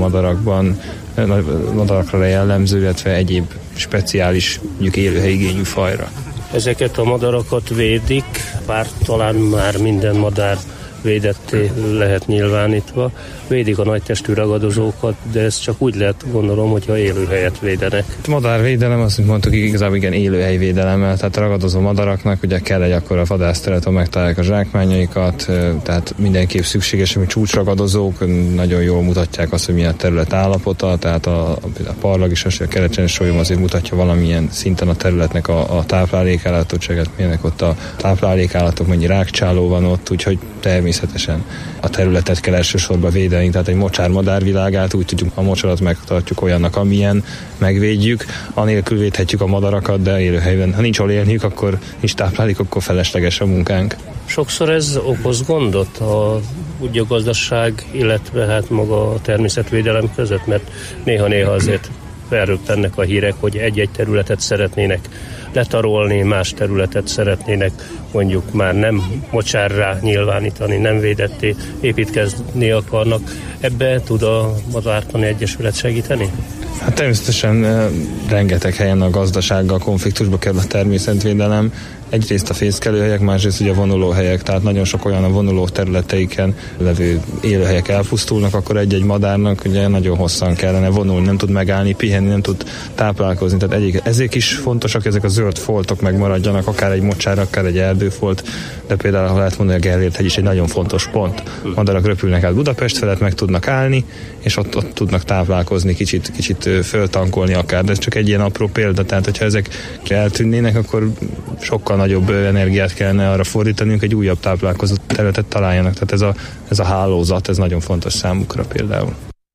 madarakra jellemző, illetve egyéb speciális, mondjuk élőhelyigényű fajra. Ezeket a madarakat védik, bár talán már minden madár védetté lehet nyilvánítva. védik a nagytestű ragadozókat, de ez csak úgy lehet, gondolom, hogyha élőhelyet védenek. A madárvédelem, azt mondtuk, igazából igen, élőhelyvédelemmel, tehát a ragadozó madaraknak ugye kell egy akkora vadászteret, ahol megtalálják a zsákmányaikat, tehát mindenképp szükséges, hogy csúcsragadozók nagyon jól mutatják azt, hogy milyen terület állapota, tehát a parlag is, a kerecsenes sólyom azért mutatja valamilyen szinten a területnek a táplálékállatottságát, milyenek ott a táplálékállatok, mennyi rákcsáló van ott, úgyhogy természetesen a területet kell elsősorban védeni, tehát egy mocsár madárvilágát úgy tudjuk, a mocsarat megtartjuk olyannak, amilyen, megvédjük, anélkül védhetjük a madarakat, de élőhelyben, ha nincs hol élniük, akkor nincs táplálék, akkor felesleges a munkánk. Sokszor ez okoz gondot a gazdaság, illetve hát maga a természetvédelem között, mert néha-néha azért felröppennek a hírek, hogy egy-egy területet szeretnének letarolni, más területet szeretnének mondjuk már nem mocsárrá nyilvánítani, nem védetté építkezni akarnak. Ebbe tud a Madártani Egyesület segíteni? Hát természetesen rengeteg helyen a gazdasággal konfliktusba kerül a természetvédelem. Egyrészt a fészkelőhelyek, másrészt ugye a vonulóhelyek, tehát nagyon sok olyan a vonuló területeiken levő élőhelyek elpusztulnak, akkor egy-egy madárnak ugye nagyon hosszan kellene vonulni, nem tud megállni, pihenni, nem tud táplálkozni. Tehát ezek is fontosak, ezek a zöld foltok megmaradjanak, akár egy mocsár, akár egy erdőfolt, de például ha lehet mondani, a Gellért-hegy is egy nagyon fontos pont. Madarak röpülnek át Budapest felett, meg tudnak állni, és ott tudnak táplálkozni, kicsit föltankolni akár, de ez csak egy ilyen apró példa, tehát hogyha ezek eltűnnének, akkor sokkal nagyobb energiát kellene arra fordítanunk, egy újabb táplálkozó területet találjanak. Tehát ez a hálózat, ez nagyon fontos számukra például.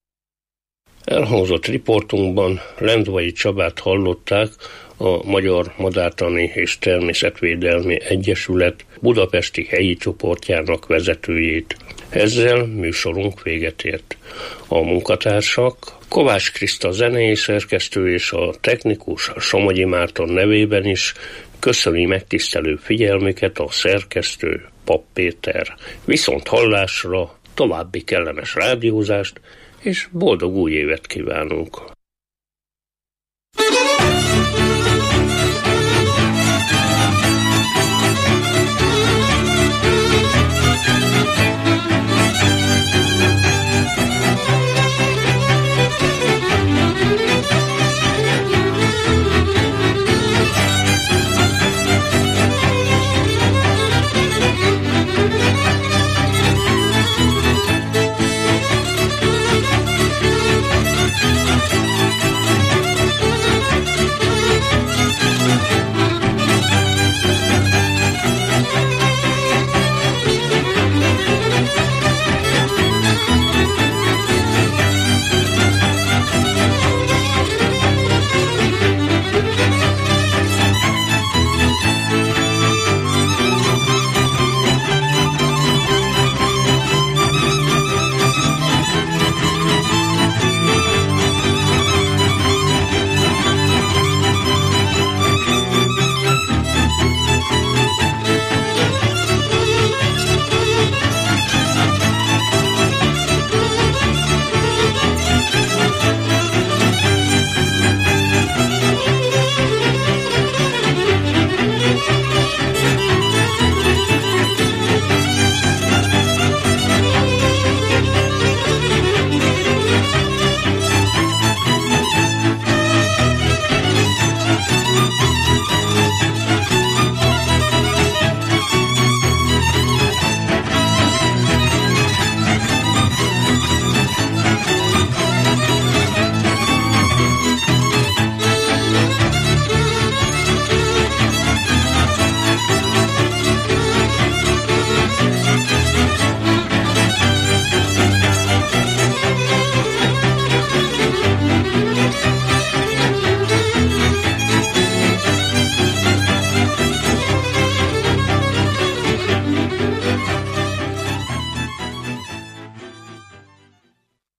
Elhangzott riportunkban Lendvai Csabát hallották, a Magyar Madártani és Természetvédelmi Egyesület budapesti helyi csoportjának vezetőjét. Ezzel műsorunk véget ért. A munkatársak Kovács Kriszta zenei szerkesztő és a technikus Somogyi Márton nevében is köszöni megtisztelő figyelmüket a szerkesztő Papp Péter. Viszont hallásra, további kellemes rádiózást és boldog új évet kívánunk!